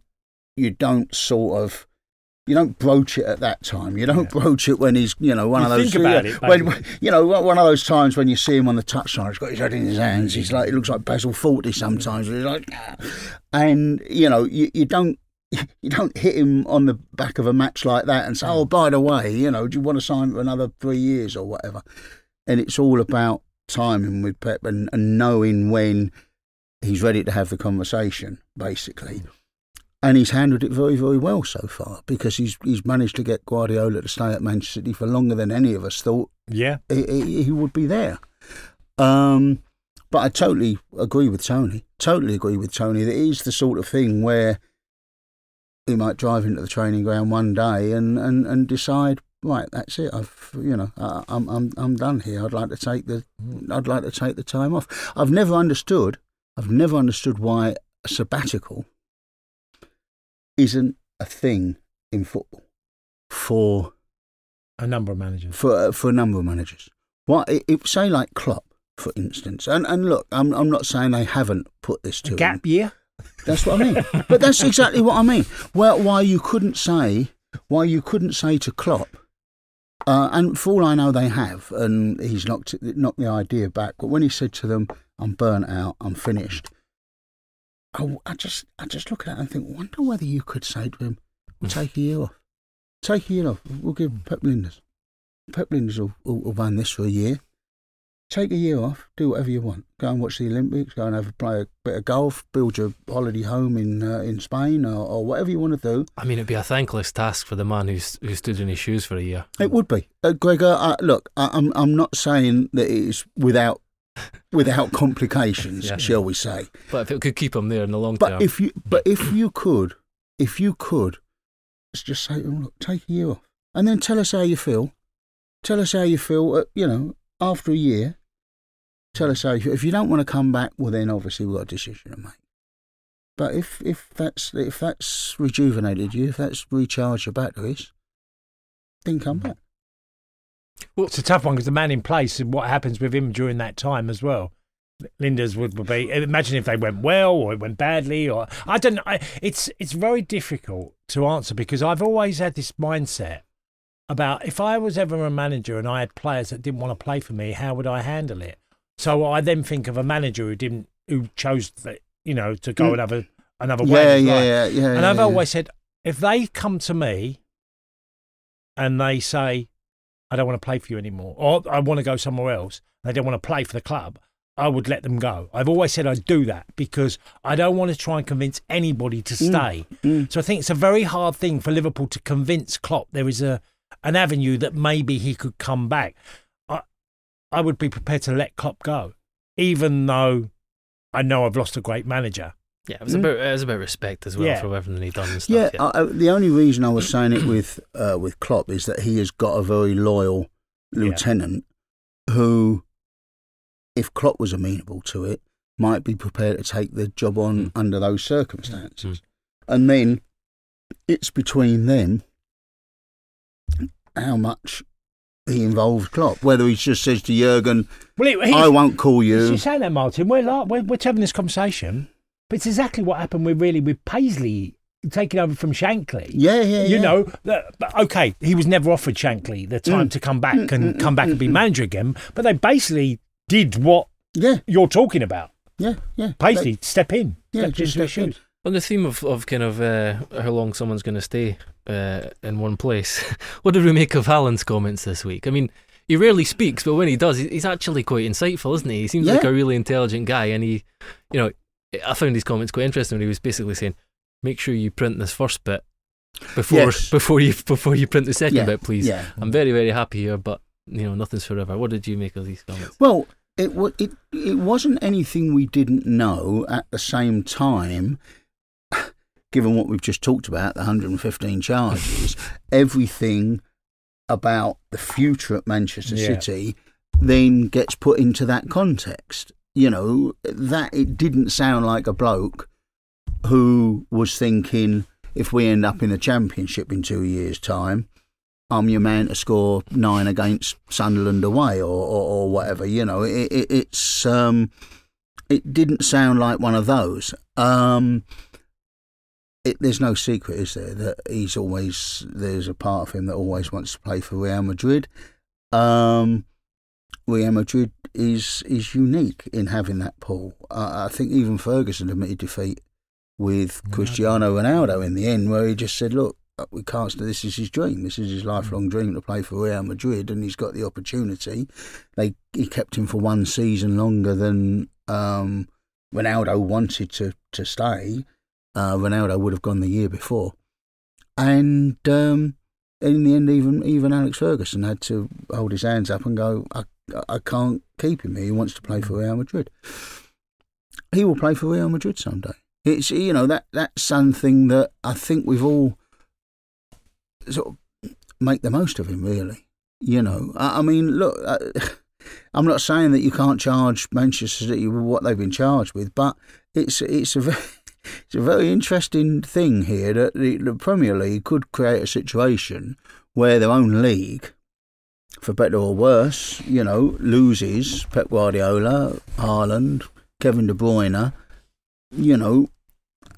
broach it at that time. You don't broach it when he's, one of those.
Think about it.
When one of those times when you see him on the touchline, he's got his head in his hands. He's like, it looks like Basil Fawlty sometimes. He's like, and you don't hit him on the back of a match like that and say, oh, by the way, do you want to sign for another 3 years or whatever? And it's all about timing with Pep and knowing when he's ready to have the conversation, basically. And he's handled it very, very well so far, because he's managed to get Guardiola to stay at Manchester City for longer than any of us thought he would be there. But I totally agree with Tony. That it is the sort of thing where he might drive into the training ground one day and decide, right, that's it. I'm done here. I'd like to take the time off. I've never understood why a sabbatical isn't a thing in football for
a number of managers.
For a number of managers. Say like Klopp, for instance, and look, I'm not saying they haven't put this to him.
Gap year.
That's what I mean. But that's exactly what I mean. Why you couldn't say to Klopp, And for all I know, they have, and he's knocked the idea back. But when he said to them, "I'm burnt out, I'm finished," I just look at it and think, wonder whether you could say to him, "We'll take a year off. Take a year off. We'll give Pep Lijnders. Pep Lijnders will run this for a year. Take a year off, do whatever you want. Go and watch the Olympics, go and play a bit of golf, build your holiday home in Spain, or whatever you want to do."
I mean, it'd be a thankless task for the man who stood in his shoes for a year.
It would be. Gregor, look, I'm not saying that it is without complications,
Yeah.
shall we say.
But if it could keep him there in the long
But
term.
if you could, let's just say, "Oh, look, take a year off, and then tell us how you feel. Tell us how you feel. After a year, tell us how you feel. If you don't want to come back, well, then obviously we've got a decision to make. But if that's rejuvenated you, if that's recharged your batteries, then come back."
Well, it's a tough one because the man in place and what happens with him during that time as well. Lijnders would be. Imagine if they went well or it went badly, or I don't know. It's very difficult to answer because I've always had this mindset about if I was ever a manager and I had players that didn't want to play for me, how would I handle it? So I then think of a manager who chose to go another way.
Yeah.
And I've always said, if they come to me and they say, "I don't want to play for you anymore," or "I want to go somewhere else," and they don't want to play for the club, I would let them go. I've always said I'd do that because I don't want to try and convince anybody to stay. So I think it's a very hard thing for Liverpool to convince Klopp there is an avenue that maybe he could come back. I would be prepared to let Klopp go, even though I know I've lost a great manager.
Yeah, it was about respect as well for everything he'd done and stuff.
Yeah, the only reason I was saying it with Klopp is that he has got a very loyal lieutenant who, if Klopp was amenable to it, might be prepared to take the job on under those circumstances. And then it's between them how much he involves Klopp. Whether he just says to Jurgen, "I won't call you."
You're saying that, Martin. We're having this conversation, but it's exactly what happened with Paisley taking over from Shankly.
Yeah.
You know, but okay, he was never offered Shankly the time to come back and be manager again, but they basically did what you're talking about.
Yeah.
Paisley, step in.
Yeah,
Step
just
into his
step in.
shoes.
On the theme of kind of how long someone's going to stay in one place, what did we make of Haaland's comments this week? I mean, he rarely speaks, but when he does, he's actually quite insightful, isn't he? He seems like a really intelligent guy, and I found his comments quite interesting when he was basically saying, "Make sure you print this first bit before you print the second bit, please.
Yeah.
I'm very, very happy here, but nothing's forever." What did you make of these comments?
Well, it wasn't anything we didn't know at the same time. Given what we've just talked about, the 115 charges, everything about the future at Manchester City then gets put into that context. That it didn't sound like a bloke who was thinking, if we end up in the Championship in 2 years' time, I'm your man to score 9 against Sunderland away or whatever. It didn't sound like one of those. There's no secret, is there, that there's a part of him that always wants to play for Real Madrid. Real Madrid is unique in having that pull. I think even Ferguson admitted defeat with Cristiano Ronaldo in the end, where he just said, "Look, we can't. This is his dream. This is his lifelong dream to play for Real Madrid, and he's got the opportunity." He kept him for 1 season longer than Ronaldo wanted to stay. Ronaldo would have gone the year before, and in the end, even Alex Ferguson had to hold his hands up and go, I can't keep him here. He wants to play for Real Madrid. He will play for Real Madrid someday. It's that's something that I think we've all sort of make the most of him. Really, I mean, look. I'm not saying that you can't charge Manchester City with what they've been charged with, but it's a very interesting thing here that the Premier League could create a situation where their own league, for better or worse, loses Pep Guardiola, Haaland, Kevin De Bruyne,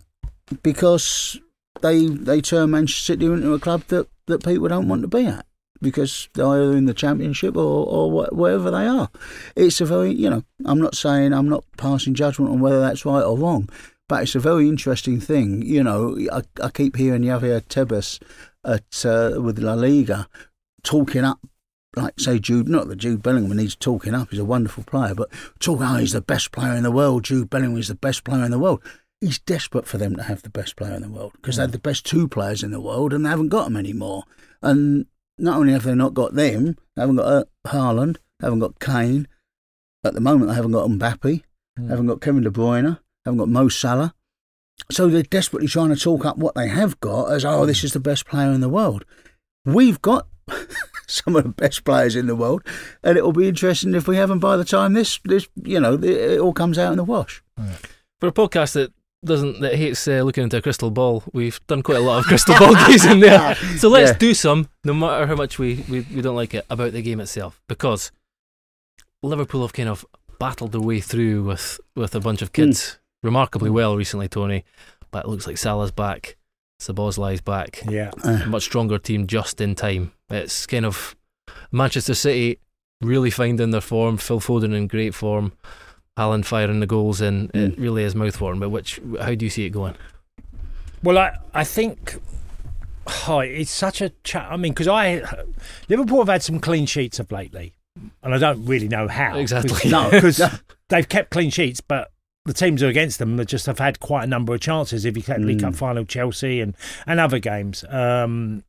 because they turn Manchester City into a club that people don't want to be at. because they're either in the Championship or wherever they are. It's a very, I'm not saying, I'm not passing judgment on whether that's right or wrong, but it's a very interesting thing. I keep hearing Javier Tebas with La Liga talking up, like, say, not that Jude Bellingham needs talking up, he's a wonderful player, but he's the best player in the world, Jude Bellingham is the best player in the world. He's desperate for them to have the best player in the world, because they had the best two players in the world and they haven't got them anymore. And not only have they not got them, they haven't got Haaland, they haven't got Kane. At the moment, they haven't got Mbappe, they haven't got Kevin De Bruyne, they haven't got Mo Salah. So they're desperately trying to talk up what they have got as, this is the best player in the world. We've got some of the best players in the world, and it'll be interesting if we haven't by the time this it all comes out in the wash.
For a podcast that hates looking into a crystal ball, we've done quite a lot of crystal ball gazing there. So let's do some, no matter how much we don't like it, about the game itself, because Liverpool have kind of battled their way through with a bunch of kids remarkably well recently, Tony. But it looks like Salah's back, Szoboszlai's back. Yeah, a much stronger team just in time. It's kind of Manchester City really finding their form, Phil Foden in great form, Haaland firing the goals in. It really is mouth-watering. But how do you see it going?
Well, I think it's such a because Liverpool have had some clean sheets of lately, and I don't really know how.
Exactly.
Because they've kept clean sheets, but the teams who are against them have had quite a number of chances. If you take the League Cup final, Chelsea and other games, and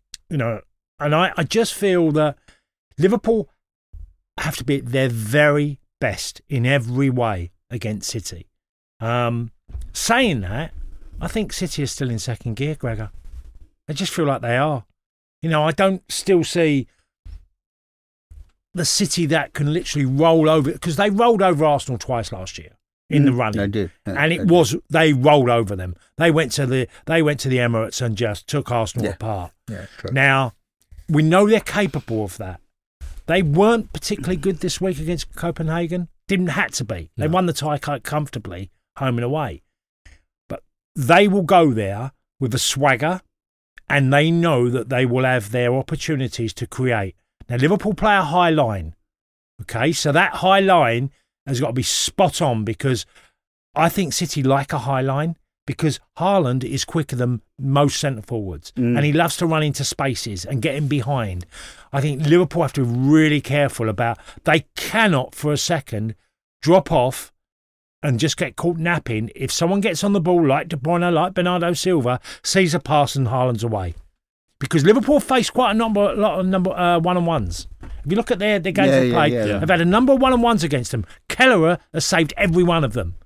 I just feel that Liverpool have to be at their very best in every way against City. Saying that, I think City is still in second gear, Gregor. I just feel like they are. I don't still see the City that can literally roll over, because they rolled over Arsenal twice last year in the running.
They did.
And they rolled over them. They went to the Emirates and just took Arsenal apart.
Yeah, true.
Now, we know they're capable of that. They weren't particularly good this week against Copenhagen. Didn't have to be. They won the tie quite comfortably, home and away. But they will go there with a swagger, and they know that they will have their opportunities to create. Now, Liverpool play a high line. Okay, so that high line has got to be spot on, because I think City like a high line, because Haaland is quicker than most centre forwards and he loves to run into spaces and get in behind. I think Liverpool have to be really careful about, they cannot for a second drop off and just get caught napping. If someone gets on the ball like De Bruyne, like Bernardo Silva, sees a pass and Haaland's away. Because Liverpool face quite a lot of one-on-ones. If you look at their games they've played, they've had a number of one-on-ones against them. Kelleher has saved every one of them,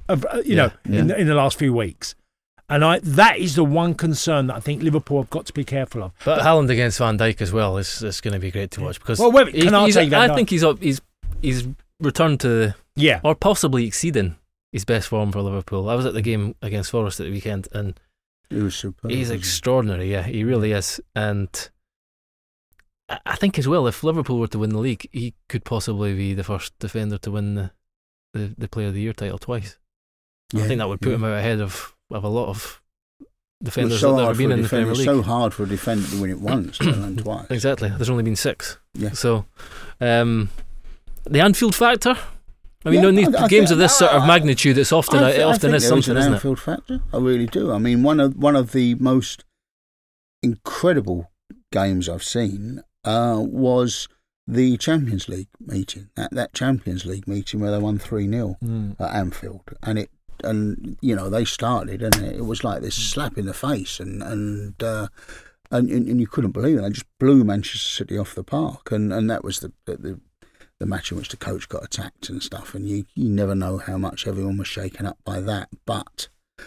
in the last few weeks. And that is the one concern that I think Liverpool have got to be careful of.
But Haaland against Van Dijk as well is going to be great to watch, because
I
think he's returned to or possibly exceeding his best form for Liverpool. I was at the game against Forest at the weekend, and
he was superb.
He's extraordinary, he really is. And I think as well, if Liverpool were to win the league, he could possibly be the first defender to win the Player of the Year title twice. I think that would put him out ahead of a lot of defenders that have ever been in the Premier League.
It's so hard for a defender to win it once, let alone twice.
Exactly. There's only been 6. Yeah. So, the Anfield factor. I mean, in these games of this sort of magnitude, it's often is something, isn't it?
Anfield factor. I really do. I mean, one of the most incredible games I've seen was the Champions League meeting. That Champions League meeting where they won 3-0 at Anfield, and they started, and it was like this slap in the face, and you couldn't believe it. They just blew Manchester City off the park, and that was the match in which the coach got attacked and stuff, and you never know how much everyone was shaken up by that. But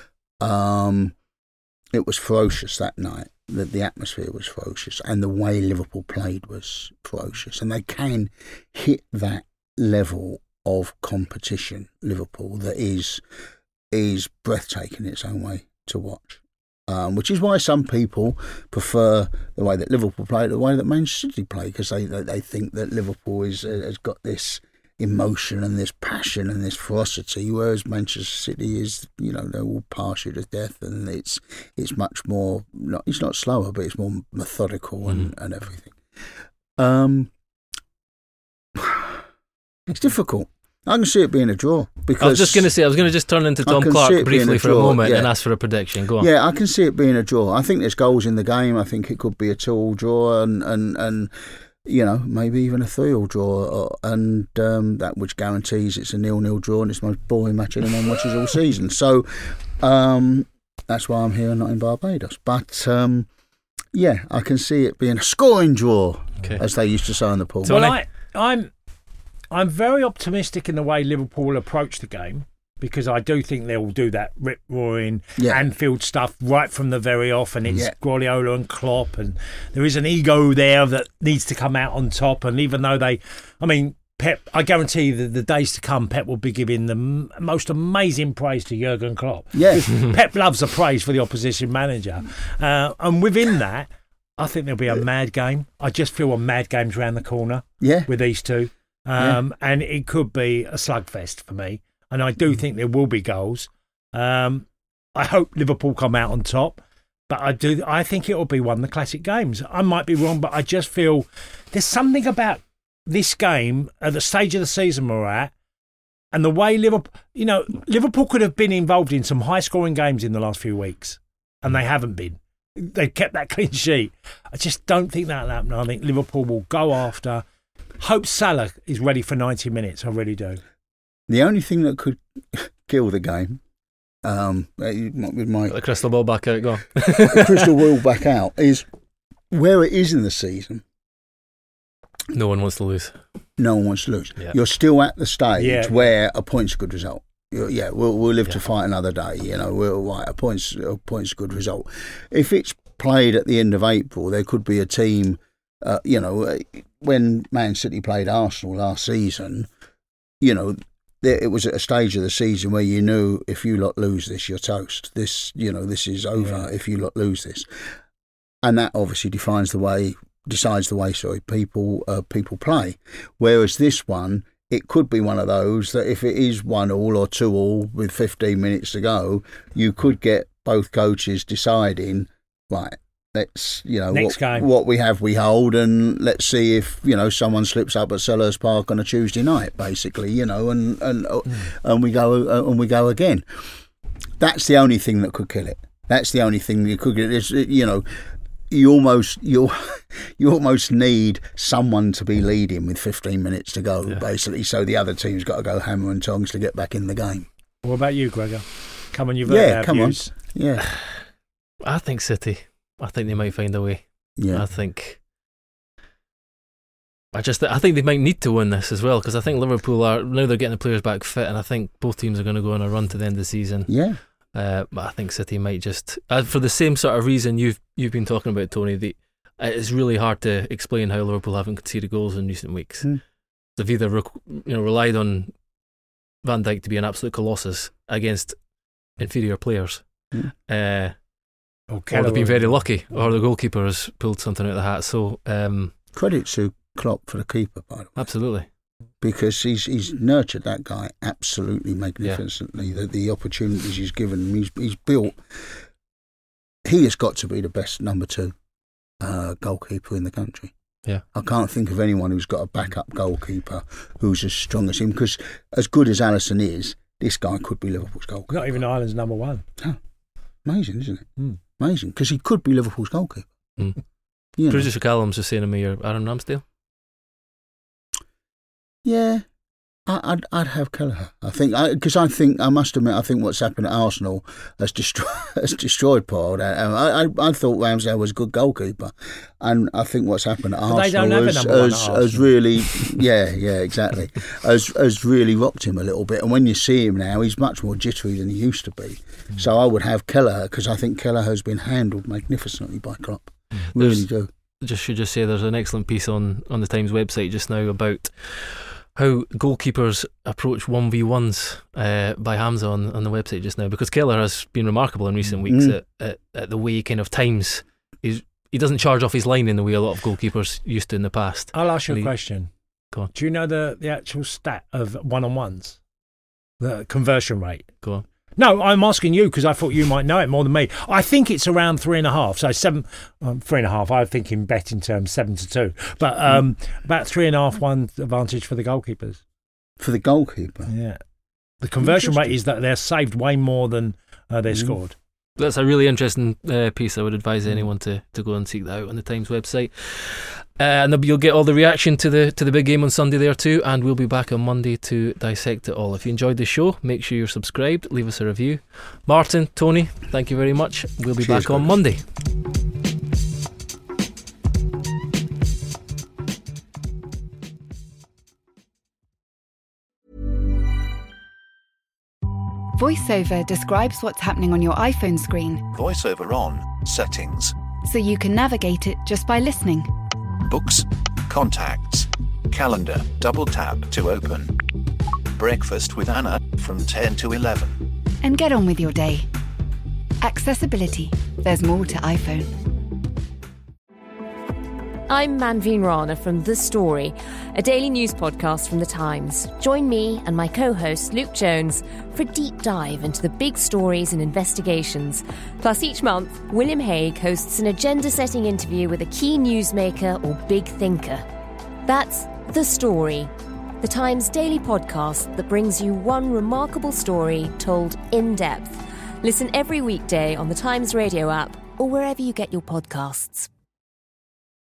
it was ferocious that night. The atmosphere was ferocious, and the way Liverpool played was ferocious, and they can hit that level of competition, Liverpool, that is breathtaking in its own way to watch. Which is why some people prefer the way that Liverpool play to the way that Manchester City play, because they think that Liverpool has got this emotion and this passion and this ferocity, whereas Manchester City is, they will pass you to death, and it's much more, it's not slower, but it's more methodical and everything. It's difficult. I can see it being a draw. Because
I was just going to say, I was going to just turn into Tom Clark briefly for a moment and ask for a prediction. Go on.
Yeah, I can see it being a draw. I think there's goals in the game. I think it could be a 2-2 draw and you know, maybe even a 3-3 draw, and that which guarantees it's a 0-0 draw, and it's the most boring match anyone watches all season. So that's why I'm here and not in Barbados. But yeah, I can see it being a scoring draw, as they used to say in the pool.
Well, I'm very optimistic in the way Liverpool approach the game, because I do think they'll do that rip-roaring Anfield stuff right from the very off, and it's Guardiola and Klopp, and there is an ego there that needs to come out on top. And even though Pep, I guarantee that the days to come, Pep will be giving the most amazing praise to Jurgen Klopp.
Yeah.
Pep loves the praise for the opposition manager. And within that, I think there'll be a mad game. I just feel a mad game's around the corner with these two. And it could be a slugfest for me. And I do think there will be goals. I hope Liverpool come out on top. But I think it will be one of the classic games. I might be wrong, but I just feel there's something about this game at the stage of the season we're at, and the way Liverpool could have been involved in some high-scoring games in the last few weeks, and they haven't been. They've kept that clean sheet. I just don't think that'll happen. I think Liverpool will go after. Hope Salah is ready for 90 minutes. I really do.
The only thing that could kill the game, with my
the crystal ball back out, go.
Crystal ball back out, is where it is in the season.
No one wants to lose.
No one wants to lose.
Yeah.
You're still at the stage where a point's a good result. We'll live to fight another day. You know, a point's a good result. If it's played at the end of April, there could be a team. When Man City played Arsenal last season, it was at a stage of the season where you knew if you lot lose this, you're toast. This is over if you lot lose this, and that obviously decides the way people play. Whereas this one, it could be one of those that if it is 1-1 or 2-2 with 15 minutes to go, you could get both coaches deciding, right, let's,
next game.
What we have, we hold, and let's see if, someone slips up at Selhurst Park on a Tuesday night, basically, and we go again. That's the only thing that could kill it. That's the only thing that could kill it. You almost need someone to be leading with 15 minutes to go, basically. So the other team's got to go hammer and tongs to get back in the game.
What about you, Gregor? Come on, you've heard our views.
Yeah,
I think City. I think they might find a way.
Yeah,
I think they might need to win this as well, because I think Liverpool are now they're getting the players back fit, and I think both teams are going to go on a run to the end of the season.
Yeah.
But I think City might just, for the same sort of reason you've been talking about, Tony. It's really hard to explain how Liverpool haven't conceded goals in recent weeks. They've either relied on Van Dijk to be an absolute colossus against inferior players, or they've been very lucky, or the goalkeeper has pulled something out of the hat. So
credit to Klopp for the keeper, by the way.
Absolutely.
Because he's nurtured that guy absolutely magnificently. The opportunities he's given him, he's built. He has got to be the best number 2 goalkeeper in the country.
Yeah,
I can't think of anyone who's got a backup goalkeeper who's as strong as him. Because as good as Alisson is, this guy could be Liverpool's goalkeeper.
Not even Ireland's number 1.
Oh, amazing, isn't it? Amazing, because he could be Liverpool's goalkeeper.
Producer Callum's just saying to me, "You're Aaron Ramsdale."
Yeah, I'd have Kelleher. I must admit, I think what's happened at Arsenal has destroyed Paul. I thought Ramsdale was a good goalkeeper, and I think what's happened at Arsenal has really, exactly, has really rocked him a little bit. And when you see him now, he's much more jittery than he used to be. So I would have Kelleher, because I think Kelleher has been handled magnificently by Klopp. Really do.
Should just say there's an excellent piece on the Times website just now about how goalkeepers approach 1v1s by Hamza on the website just now, because Kelleher has been remarkable in recent weeks at the way kind of times he doesn't charge off his line in the way a lot of goalkeepers used to in the past.
I'll ask you a question.
Go on.
Do you know the actual stat of one-on-ones? The conversion rate?
Go on.
No, I'm asking you because I thought you might know it more than me. I think it's around 3.5. So 3.5. I'm thinking betting terms 7-2, but about 3.5 advantage for the goalkeepers.
For the goalkeeper,
yeah. The conversion rate is that they're saved way more than they're scored.
That's a really interesting piece. I would advise anyone to go and seek that out on the Times website. And you'll get all the reaction to the big game on Sunday there too, and we'll be back on Monday to dissect it all. If you enjoyed the show, make sure you're subscribed, leave us a review. Martin, Tony, thank you very much. We'll be back on Monday.
VoiceOver describes what's happening on your iPhone screen,
VoiceOver on, settings,
so you can navigate it just by listening.
books, contacts, calendar, double tap to open. Breakfast with Anna from 10 to 11.
And get on with your day. Accessibility. There's more to iPhone.
I'm Manveen Rana from The Story, a daily news podcast from The Times. Join me and my co-host Luke Jones for a deep dive into the big stories and investigations. Plus, each month, William Hague hosts an agenda-setting interview with a key newsmaker or big thinker. That's The Story, The Times daily podcast that brings you one remarkable story told in depth. Listen every weekday on The Times radio app or wherever you get your podcasts.